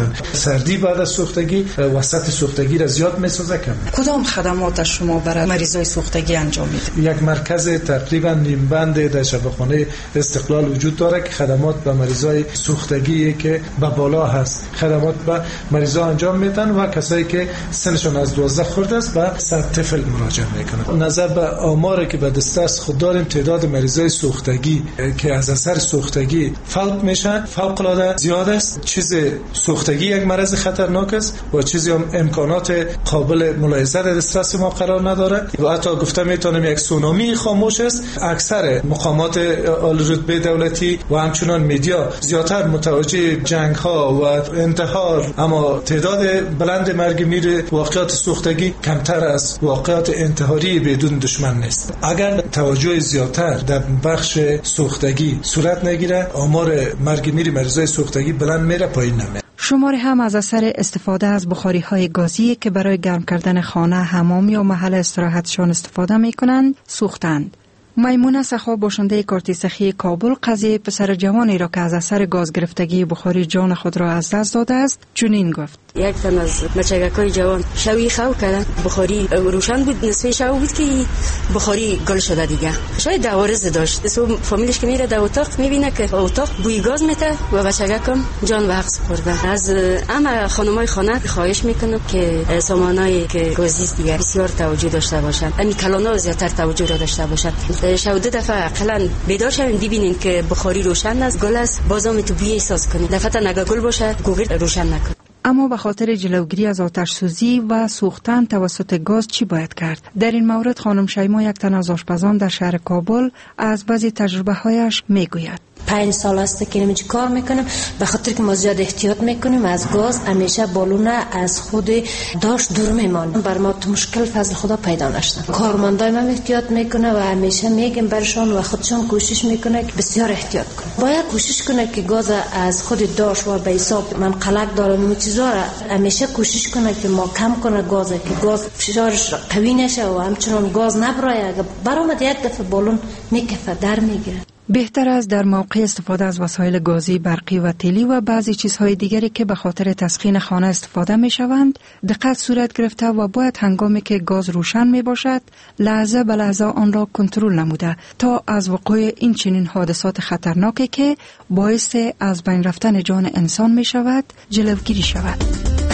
میتن. سردی بعد از سوختگی وسط سوختگی را زیاد میسازه کم. کدام خدمات شما برای مریضای سوختگی انجام میدید؟ یک مرکز تقریبا نیم بند در شبخانه استقلال وجود داره که خدمات به مریضای سوختگی که به بالا هست خدمات به مریضا انجام میدن و کسایی که سنشون از 12 خورده است به 100 طفل مراجعه میکنن. نظر به آماری که به دسترس خود داریم تعداد مریضای سوختگی که از اثر سوختگی فوت میشن فوق العاده زیاد است. چیز سوختگی یک مرض خطرناک است و چیزی هم امکانات قابل ملاحظه در دسترس ما قرار نداره و حتی گفته میتونم یک سونامی خاموش است. اکثر مقامات عالی رتبه دولتی و همچنان میدیا زیادتر متوجه جنگ ها و انتحار، اما تعداد بلند مرگ میر واقعات سوختگی کمتر از واقعات انتحاری بدون دشمن نیست. اگر توجه زیادتر در بخش سوختگی صورت نگیره آمار مرگ میر مریضای سوختگی بلند میره پایین نمیره. شماری هم از اثر استفاده از بخاری های گازی که برای گرم کردن خانه، حمام یا محل استراحتشان استفاده می کنند سوختند. میمونه سخا باشنده کارت سخی کابل قضیه پسر جوانی را که از اثر گاز گرفتگی بخاری جان خود را از دست داده است چنین گفت: یک تن از بچگکای جوان شوی خو کردن، بخاری روشن بود، نصف شو بود که بخاری گل شده دیگه. شاید عوارض داشت. صبح فامیلش که میره در اتاق میبینه که اتاق بوی گاز میته و بچگکم جان به حق سپرده. از اما خانمای خانه خواهش میکنم که سامانایی که گازی دیگه بسیار توجه داشته باشن، همین کلانا زیادتر توجه را داشته باشن. شب دو دفعه اقلا بیدار شوین ببینین که بخاری روشن است، گل است، بازم تو بوی احساس کنین. دفعه نگا گل باشه گوگل روشن نکن. اما به خاطر جلوگیری از آتش سوزی و سوختن توسط گاز چی باید کرد؟ در این مورد خانم شیما، یک تن از آشپزان در شهر کابل، از بعضی تجربه هایش میگوید. 5 سال است که اینجا کار میکنم، به خاطر که ما زیاد احتیاط میکنیم از گاز، همیشه بالونه از خود داشت دور میمانیم. بر ما تو مشکل فضل خدا پیدا نشد. کارمندای ما احتیاط میکنه و همیشه میگم برشان و خودشان کوشش میکنه که بسیار احتیاط کنه. باید کوشش کنه که گاز از خود داشت و به حساب من قلق دارم این چیزا را همیشه کوشش کنه که ما کم کنه گاز، که گاز فشارش قوی نشه و همچنان گاز نبرایه. اگه برآمد یک دفعه بالون میکفه در میگیره. بهتر است در موقع استفاده از وسایل گازی، برقی و تیلی و بعضی چیزهای دیگری که به خاطر تسخین خانه استفاده می شوند دقت صورت گرفته و باید هنگامی که گاز روشن می باشد لحظه به لحظه آن را کنترل نموده تا از وقوع این چنین حادثات خطرناکی که باعث از بین رفتن جان انسان می شود جلوگیری شود.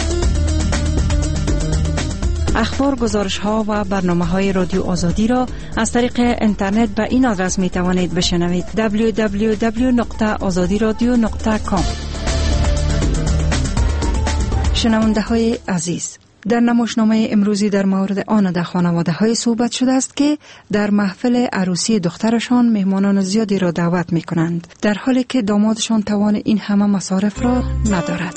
اخبار، گزارش‌ها و برنامه‌های رادیو آزادی را از طریق اینترنت به این آدرس می‌توانید بشنوید: www.azadiradio.com. شنونده‌های عزیز، در نمایشنامه امروزی در مورد آن خانواده‌های صحبت شده است که در محفل عروسی دخترشان مهمانان زیادی را دعوت می‌کنند، در حالی که دامادشان توان این همه مصارف را ندارد.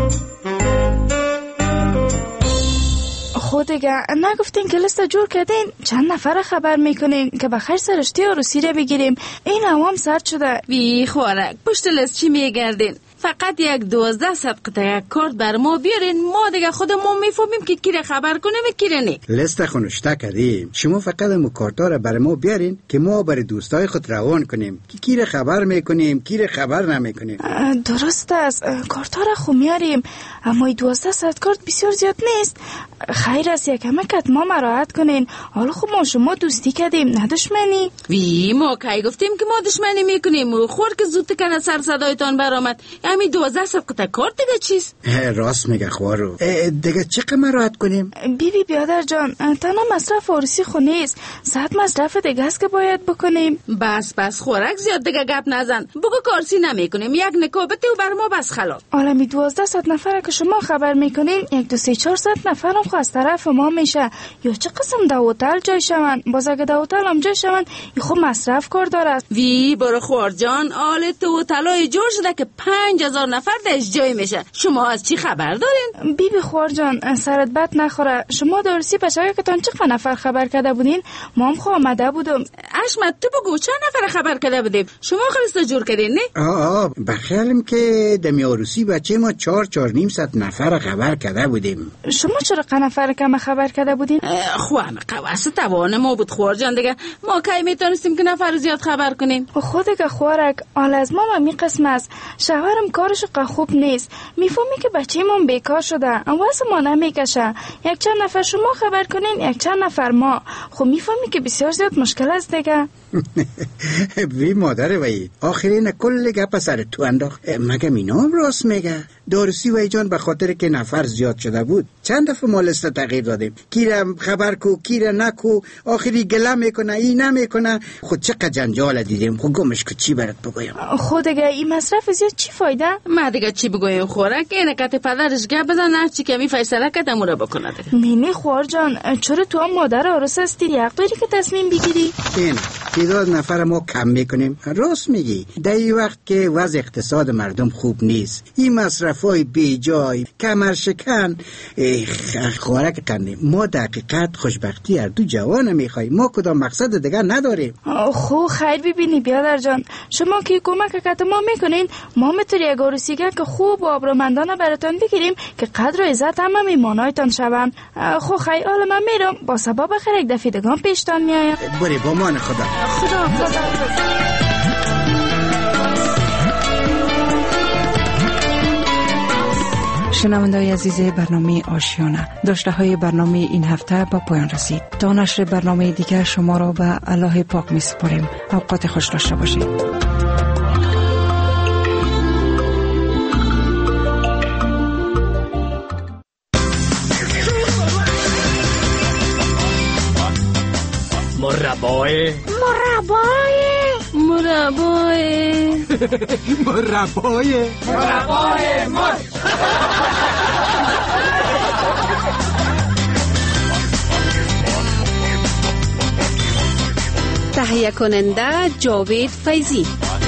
خود دیگه نگفتین که لیست جور کردین؟ چند نفر خبر میکنین که بخیر سرشتی عروسی رو بگیریم؟ این هوام سرد شده. وی خوارک پشت لیست چی میگردین؟ فقط 12 صدقه یک کارت بر ما بیارین، ما دیگه خودمون میفهمیم که کی خبر کنیم کی نه. لیست خونشته کردیم، شما فقط مو کارتا را بر ما بیارین که ما بر دوستای خود روان کنیم که کی خبر میکنیم کی خبر نمیکنیم. درست است، کارتا را خو میاریم، اما 12 صد کارت بسیار زیاد نیست. خیر است یک کمکت ما مراعات کنین. حالا خب ما شما دوستی کردیم نه دشمنی. وی ما کی گفتیم که ما دشمنی میکنیم؟ خور که زود کنه سر صدایتان برآمد. همین 12 صفقه کارت دیگه چیست؟ راست میگه خوارو. دیگه چقدر مراعات کنیم؟ بیبی بیادر جان، تنها مصرف عروسی خو نیست، 100 مصرف دیگه است که باید بکنیم. بس خورک زیاد دیگه گپ نزن. بگو کارسی نمیکنیم، یک نکابتی و بر ما بس خلا. عالمی 1200 نفر که شما خبر میکنین، 1 2 3 400 نفر هم خو از طرف ما میشه. یا چه قسم داوتل جای شون؟ باز اگه داوتل هم جای شون این خو مصرف کار داره. وی برو خوار جان، آل تو تلای جور شده که 5000 نفر درش جای میشه. شما از چی خبر دارین؟ بیبی خوار جان، سرت بد نخوره. شما درسی بچه‌ها که تان چقدر نفر خبر کرده بودین؟ ما هم خو آمده بودم. اشمت تو بگو چند نفر خبر کرده بودیم؟ شما خلاص جور کردین نه؟ بخیالم که دمی عروسی بچه ما 4-4.5 نفر خبر کرده بودیم. شما چرا نفر کم خبر کرده بودین؟ خوام قواس توان ما بود خوار جان دیگه. ما کی میتونستیم که نفر زیاد خبر کنیم؟ خود که خوارک آل از ما می قسم است. شوهر هم کارش خوب نیست. میفهمی که بچه‌مون بیکار شده، واسه ما نمیکشه. یک چند نفر شما خبر کنین، یک چند نفر ما. خب میفهمی که بسیار زیاد مشکل است دیگه. وی مادر وی آخرین کل گپ سر تو انداخت. مگه اینا هم راست میگه؟ دارسی وی جان به خاطر که نفر زیاد شده بود چند دفعه ما لست تغییر دادیم. کیره خبر کو، کیره نکو، آخری گله میکنه، این نمیکنه. خود چقدر جنجال دیدیم. خود گمش که چی برات بگویم؟ خود دیگه این مصرف زیاد چی فایده؟ ما دیگه چی بگویم خوره که اینکت پدرش گپ بزن هر چی کمی فیصله کرده مورا بکنه دیگه. مینی خوار جان، چرا تو هم مادر عروس هستی؟ حق داری که تصمیم بگیری؟ این تعداد نفر ما کم میکنیم. راست میگی. در این وقت که وضع اقتصاد مردم خوب نیست، این مصرفای بی جای کمر شکن خوراک کنیم. ما دقیقاً خوشبختی هر دو جوان میخوایم. ما کدام مقصد دیگه نداریم. خو خیر ببینی بیادر جان، شما که کمک کت ما میکنین، ما میتونی یک عروسیگه که خوب و آبرومندانه براتون بگیریم که قدر و عزت همه میمانایتان شوند. خو خیر حالا من میرم، با سبب خیر یک دفعه دگان پیشتان میایم. بری با مان خدا. شنونده‌های عزیز برنامه آشیانه، داشته های برنامه این هفته با پایان رسید. تا نشر برنامه دیگر شما را به الله پاک می سپاریم. اوقات خوش داشته باشید. مربای تهیه کننده جاوید فیضی.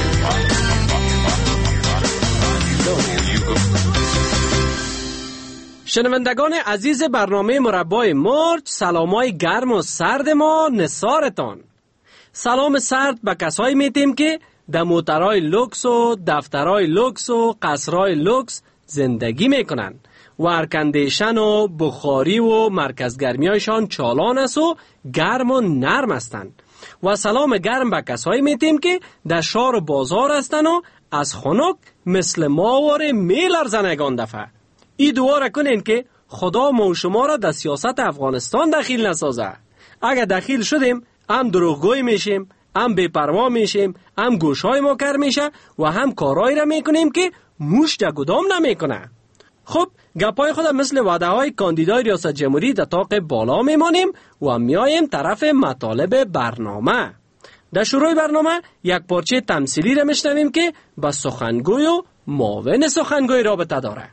شنوندگان عزیز برنامه مربای مرد، سلامای گرم و سرد ما نثارتان. سلام سرد به کسایی میتیم که در موترهای لوکس و دفترهای لوکس و قصرهای لوکس زندگی میکنن و ارکندیشن و بخاری و مرکز گرمیایشان چالان است و گرم و نرم هستند. و سلام گرم به کسایی میتیم که در شهر و بازار هستند و از خنک مثل ماواره میلرزن یگان دفعه. ای دعا کنین که خدا ما و شما را در سیاست افغانستان دخیل نسازه. اگر دخیل شدیم هم دروغگوی میشیم، هم بی‌پروا میشیم، هم گوشهای ما کر میشه و هم کارهایی را میکنیم که موش گدام نمیکنه. خب گپای خود مثل وعده های کاندیدای ریاست جمهوری در طاق بالا میمانیم و میایم طرف مطالب برنامه. در شروع برنامه یک پارچه تمثیلی را میشنویم که با سخنگوی و معاون سخنگوی رابطه داره.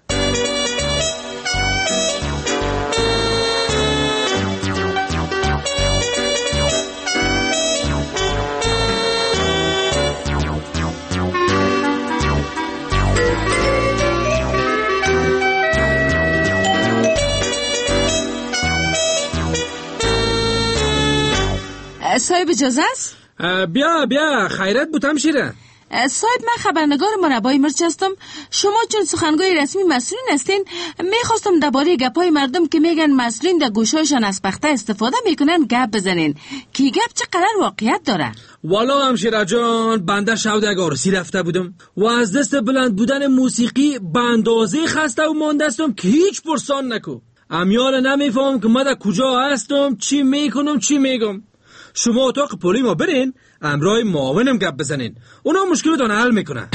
صاحب اجازه است؟ بیا خیرت بودم شیره. صاحب من خبرنگار مربای مرچ هستم. شما چون سخنگوی رسمی مسئولین هستین، میخواستم درباره گپای مردم که میگن مسئولین در گوشایشان از پخته استفاده میکنن گپ بزنین که گپ چقدر واقعیت داره. والا همشیره جان، بنده شاید یک عروسی رفته بودم و از دست بلند بودن موسیقی به اندازه خسته و مانده هستم که هیچ پرسان نکو. امیال نمیفهم که من در کجا هستم، چی میکنم، چی میگم. شما اتاق پولی ما برین، امرای معاونم گپ بزنین، اونا مشکلتون حل میکنن.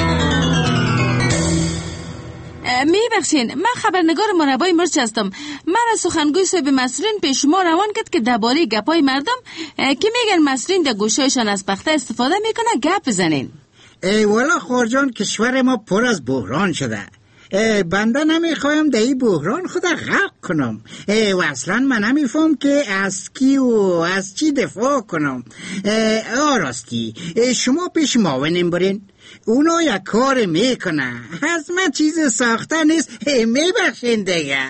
میبخشین، من خبرنگار مربای مرچ هستم. من از سخنگوی صاحب مسئولین پیش شما روان کرد که درباره گپای مردم که میگن مسئولین در گوشایشان از پخته استفاده میکنه گپ بزنین. والا خورجان، کشور ما پر از بحران شده. بنده نمیخوایم در این بحران خدا غرق کنم و اصلا من نمیفهم که از کی و از چی دفاع کنم. آراستی شما پیش معاونم برین، اونا یک کار میکنه، از من چیز ساخته نیست. میبخشین دیگه.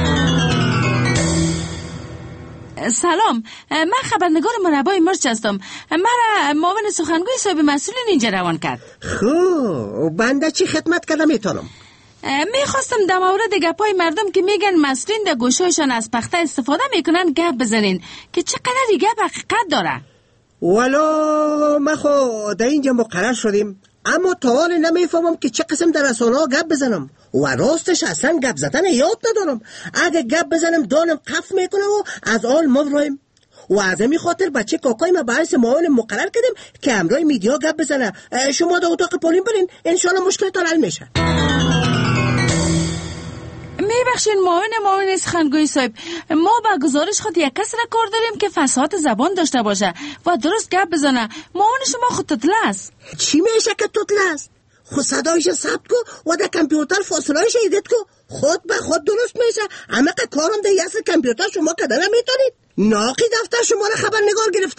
سلام، من خبرنگار مربای مرچ هستم. مرا معاون سخنگوی صاحب مسئولین اینجا روان کرد. خب بنده چی خدمت کردم میتونم؟ میخواستم در مورد گپای مردم که میگن مسئولین در گوشایشان از پخته استفاده میکنن گپ بزنین که چقدر گپ حقیقت داره. والا ما خو در اینجا مقرر شدیم اما تا حال نمیفهمم که چه قسم در رسانه ها گپ بزنم و راستش اصلا گپ زدن یاد ندارم. اگه گپ بزنم دانم قف میکنه و از آل مبرایم و از همین خاطر بچه کاکای ما باعث معاون مقرر کردیم که امرای میدیا گپ بزنه. شما در اتاق پولین برین، انشالله مشکلتان حل میشه. میبخشین معاون سخنگوی صاحب، ما با گزارش خود یک کس را کار داریم که فصاحت زبان داشته باشه و درست گپ بزنه. معاون شما خود تطله است. چی میشه که تطله است؟ خود صدایش ثبت کو و در کامپیوتر فاصله‌اش ایدیت کو، خود به خود درست میشه. اما که کارم در یاس کامپیوتر شما کدن نمیتونید. ناقی دفتر شما را خبرنگار گرفته.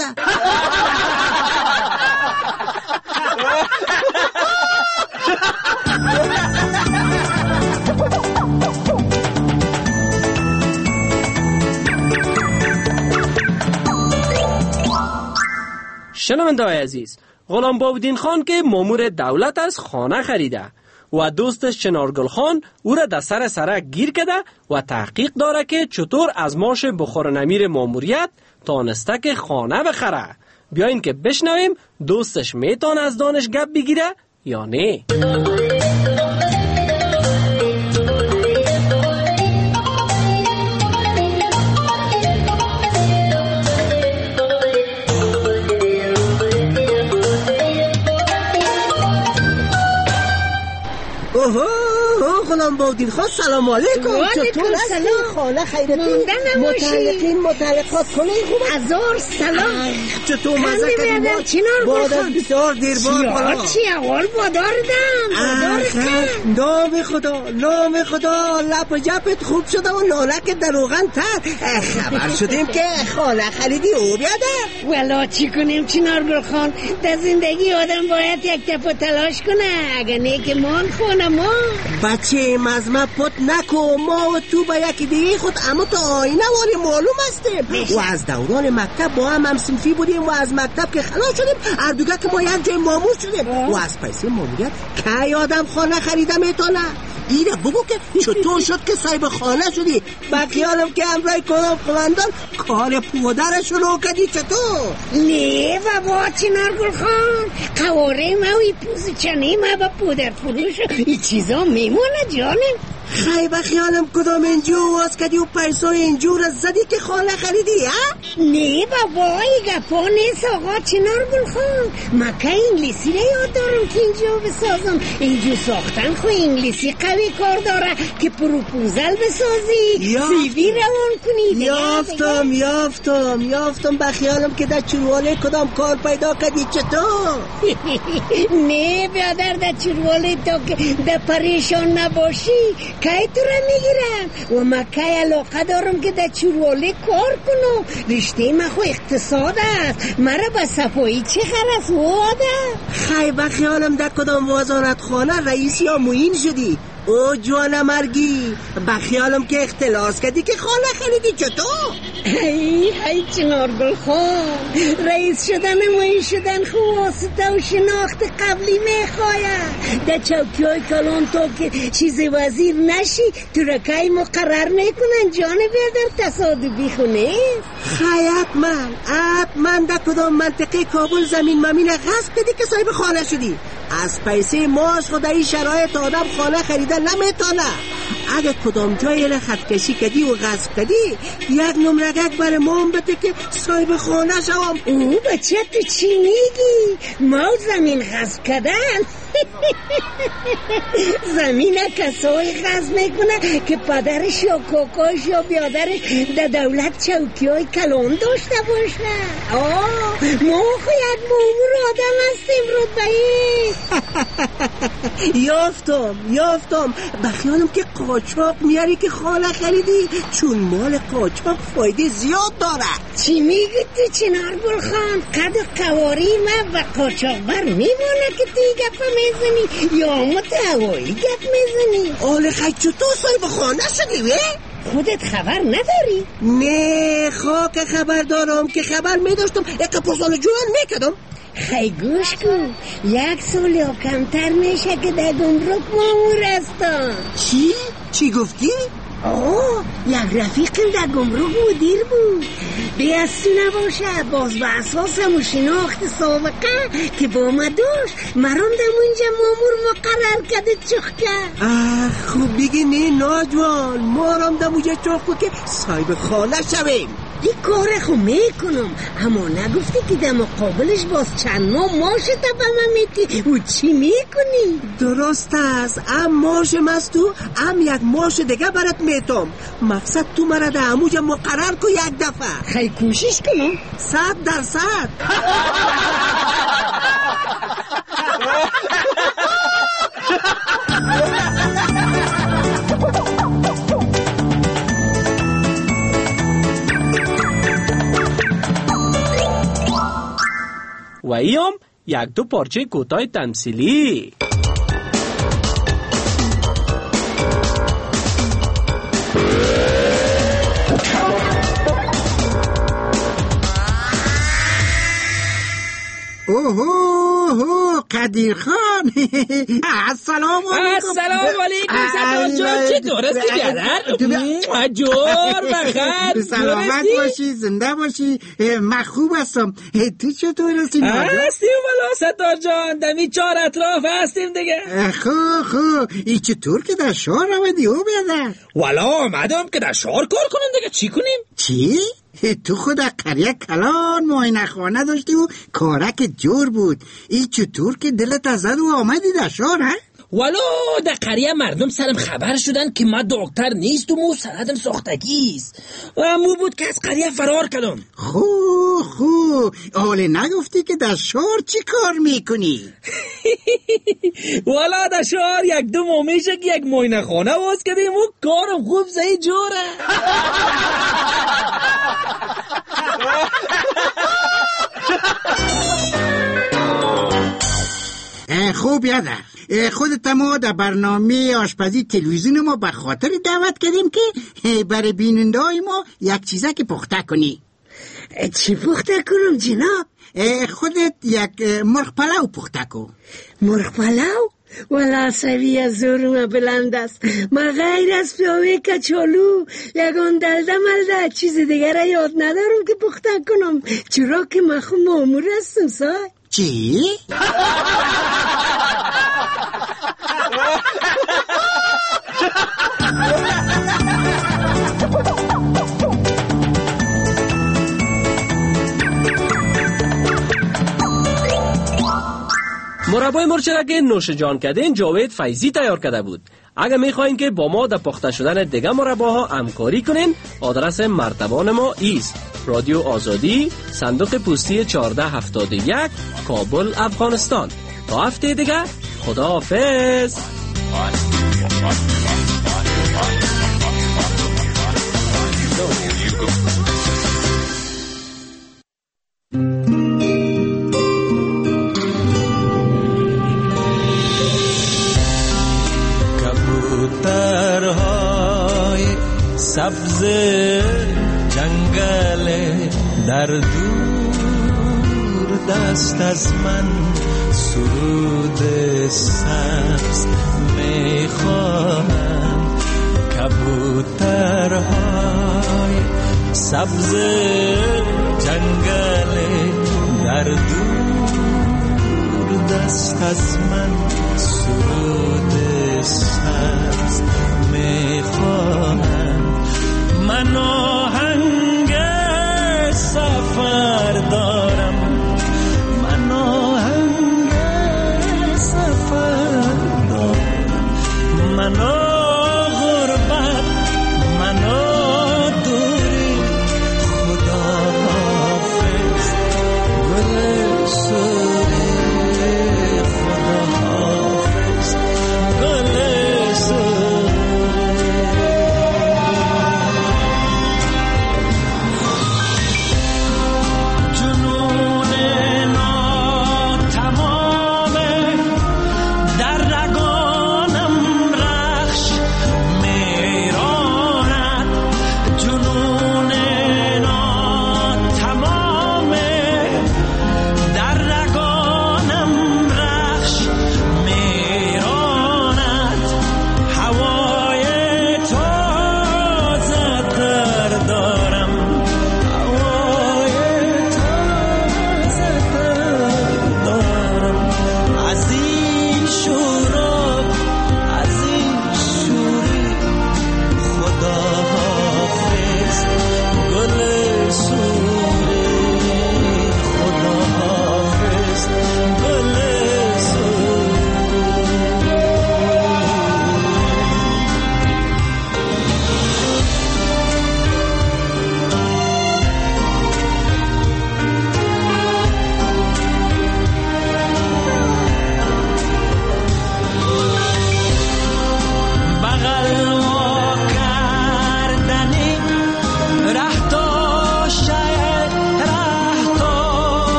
شنونده‌های عزیز، غلام باودین خان که مامور دولت از خانه خریده و دوستش چنارگل خان او را در سر سرک گیر کرده و تحقیق داره که چطور از ماش بخور نمیر ماموریت تانسته که خانه بخره. بیاین که بشنویم دوستش میتونه از دانش گپ بگیره یا نه. غلام باودین خان سلام علیکم. چطور هستی؟ خاله خیرتون متعلقات کنه خوب. هزار سلام. چطور مزه کردیم؟ بعد از بسیار دیر بار چی اول بادار نام خدا لپ جپت خوب شده و نالک در روغن تر. خبر شدیم که خاله خریدی او بیاده. والا چی کنیم چنارگل خان؟ در زندگی آدم باید یک دفعه تلاش کنه، اگر نه که مان خونه ما. بچه مزمه پت نکو، ما و تو با یکی دیگه خود اما تا آینه والی معلوم هستیم و از دوران مکتب با هم صنفی بودیم و از مکتب که خلاص شدیم اردوگه که ما یک جای مامور شدیم و از پیسه ماموریت که آدم خانه خریده میتونه. ایره بگو که چطور شد که صاحب خانه شدی؟ با خیالم که امرای کدام قواندان کار پودر شروع کردی. چطور؟ نه بابا چنارگل خان، قواره ما و پوز چنه ما با پودر فروش این چیزا میمونه جانم. خیبه خیالم کدام انجور واز کردی و پیسای انجور از زدی که خانه خریدی ها؟ نه بابا ای گفا نیست آقا چنارگل خان. من که انگلیسی را یاد دارم که اینجا بسازم. اینجا ساختن خو انگلیسی قوی کار داره که پروپوزل بسازی، سیوی روان کنی. یافتم بخیالم که در چرواله کدام کار پیدا کردی. چطور؟ نه بیادر در چرواله تا که در پریشان نباشی که تو را میگیرم و من که علاقه دارم که در چرواله کار کنم. رشته من خو اقتصاد است، مرا با صفایی چه خرس واده. خیبه خیالم در کدام وزارت خانه رئیس یا معین شدی. او جوان مرگی بخیالم که اختلاس کردی که خانه خریدی. چطور؟ ای چنارگل خان، رئیس شدن معین شدن خو واسطه و شناخت قبلی میخواید. در چوکی های کلان تا که چیز وزیر نشی تو رکای مقرر میکنن جان بیادر تصادفی خونه. حتما در کدام منطقه کابل زمین ممین غصب کردی که صاحب خانه شدی. از پیسه ماش خود این شرایط آدم خانه خریدن نمیتونه. اگه کدام جایی را خطکشی کردی و غصب کردی یک نمرگک برای ما هم بده که صاحب خانه شوام. او بچه تو چی میگی؟ ما زمین غصب کردن؟ زمین کسایی غصب میکنه که پدرش یا کاکاش یا بیادرش در دولت چوکی های کلان داشته باشه. ما خو یک مامور آدم هستیم رتبه‌ای. یافتم بخیالم که قاچاق میاری که خانه خریدی، چون مال قاچاق فایده زیاد داره. چی میگی تو چنارگل خان؟ قد قواری من و قاچاق بر میمونه که توی گپ میزنی یا متوایی گپ میزنی؟ آله خیلی چطور صاحب خانه شدی وی؟ خودت خبر نداری؟ نه خاک خبر دارم که خبر میداشتم اقا پرسان جوان میکدم. خیلی گوش کن، یک سال یا کمتر میشه که در گمرک مامور هستم. چی گفتی؟ یک رفیقم در گمرک مدیر بود. بیاستی نباشه، باز به اساس همون شناخت سابقه که با ما داشت مرام در اونجا مامور مقرر کرده چخکه. خوب بگی نه ناجوان، مارم در اونجا چخکو که صاحب خانه شویم. دی کار خو میکنم، اما نگفتی که در مقابلش باز چند ماه ماشه تا به من میتی و چی میکنی؟ درست است، ام ماشم است تو، ام یک ماش دیگه برات میتم. مقصد تو مرا در اموجا مقرر کو یک دفعه. خیلی کوشش کنم 100%. و ایام یک دو پارچه کوتاه تمثیلی. اوه قدیر خان. السلام علیکم. السلام علیکم ستار جان، چطور هستی بیادر؟ جور بخیر. سلامت باشی، زنده باشی. من خوب هستم. تو چطور هستی؟ هستیم والا ستار جان، دمی چار اطراف هستیم دیگه. خوب ای چطور که در شهر آمدی او بیادر؟ والا آمدم که در شهر کار کنیم دیگه. چی کنیم؟ چی؟ تو خود قریه کلان معاینه خانه داشتی و کارک جور بود. ای چطور که دلت از زد و آمدی در شهر ها؟ ولو در قریه مردم سرم خبر شدن که من دکتر نیست و مو سندم ساختگیست و امو بود که از قریه فرار کردم. خوب حالا نگفتی که در شهر چی کار میکنی؟ والا در شهر یک دو ماه میشه که یک معاینه خانه باز کردیم و کارم خوب زی جوره. خوب یادم خودت ما در برنامه آشپزی تلویزیون ما به خاطر دعوت کردیم که برای بیننده های ما یک چیزه که پخته کنی. چی پخته کنم جناب؟ خودت یک مرغ پلو پخته کن. مرغ پلو؟ والا سوی زورم بلند است. ما غیر از پیاوه کچالو یگان دلده ملده چیز دیگر را یاد ندارم که پخته کنم، چرا که من خود مامور هستم. سای چی؟ مربای مرچ را که نوش جان کردین جاوید فیضی تیار کرده بود. اگر میخواین که با ما در پخته شدن دیگه مرباها همکاری کنین، آدرس مرتبان ما ایست: رادیو آزادی، صندوق پستی 1471، کابل، افغانستان. تا هفته دیگه خداحافظ. کبوترهای سبز جنگل در دور دست از من سرود سبز میخواهم. کبوترهای سبز جنگل در دور دست از من سرود سبز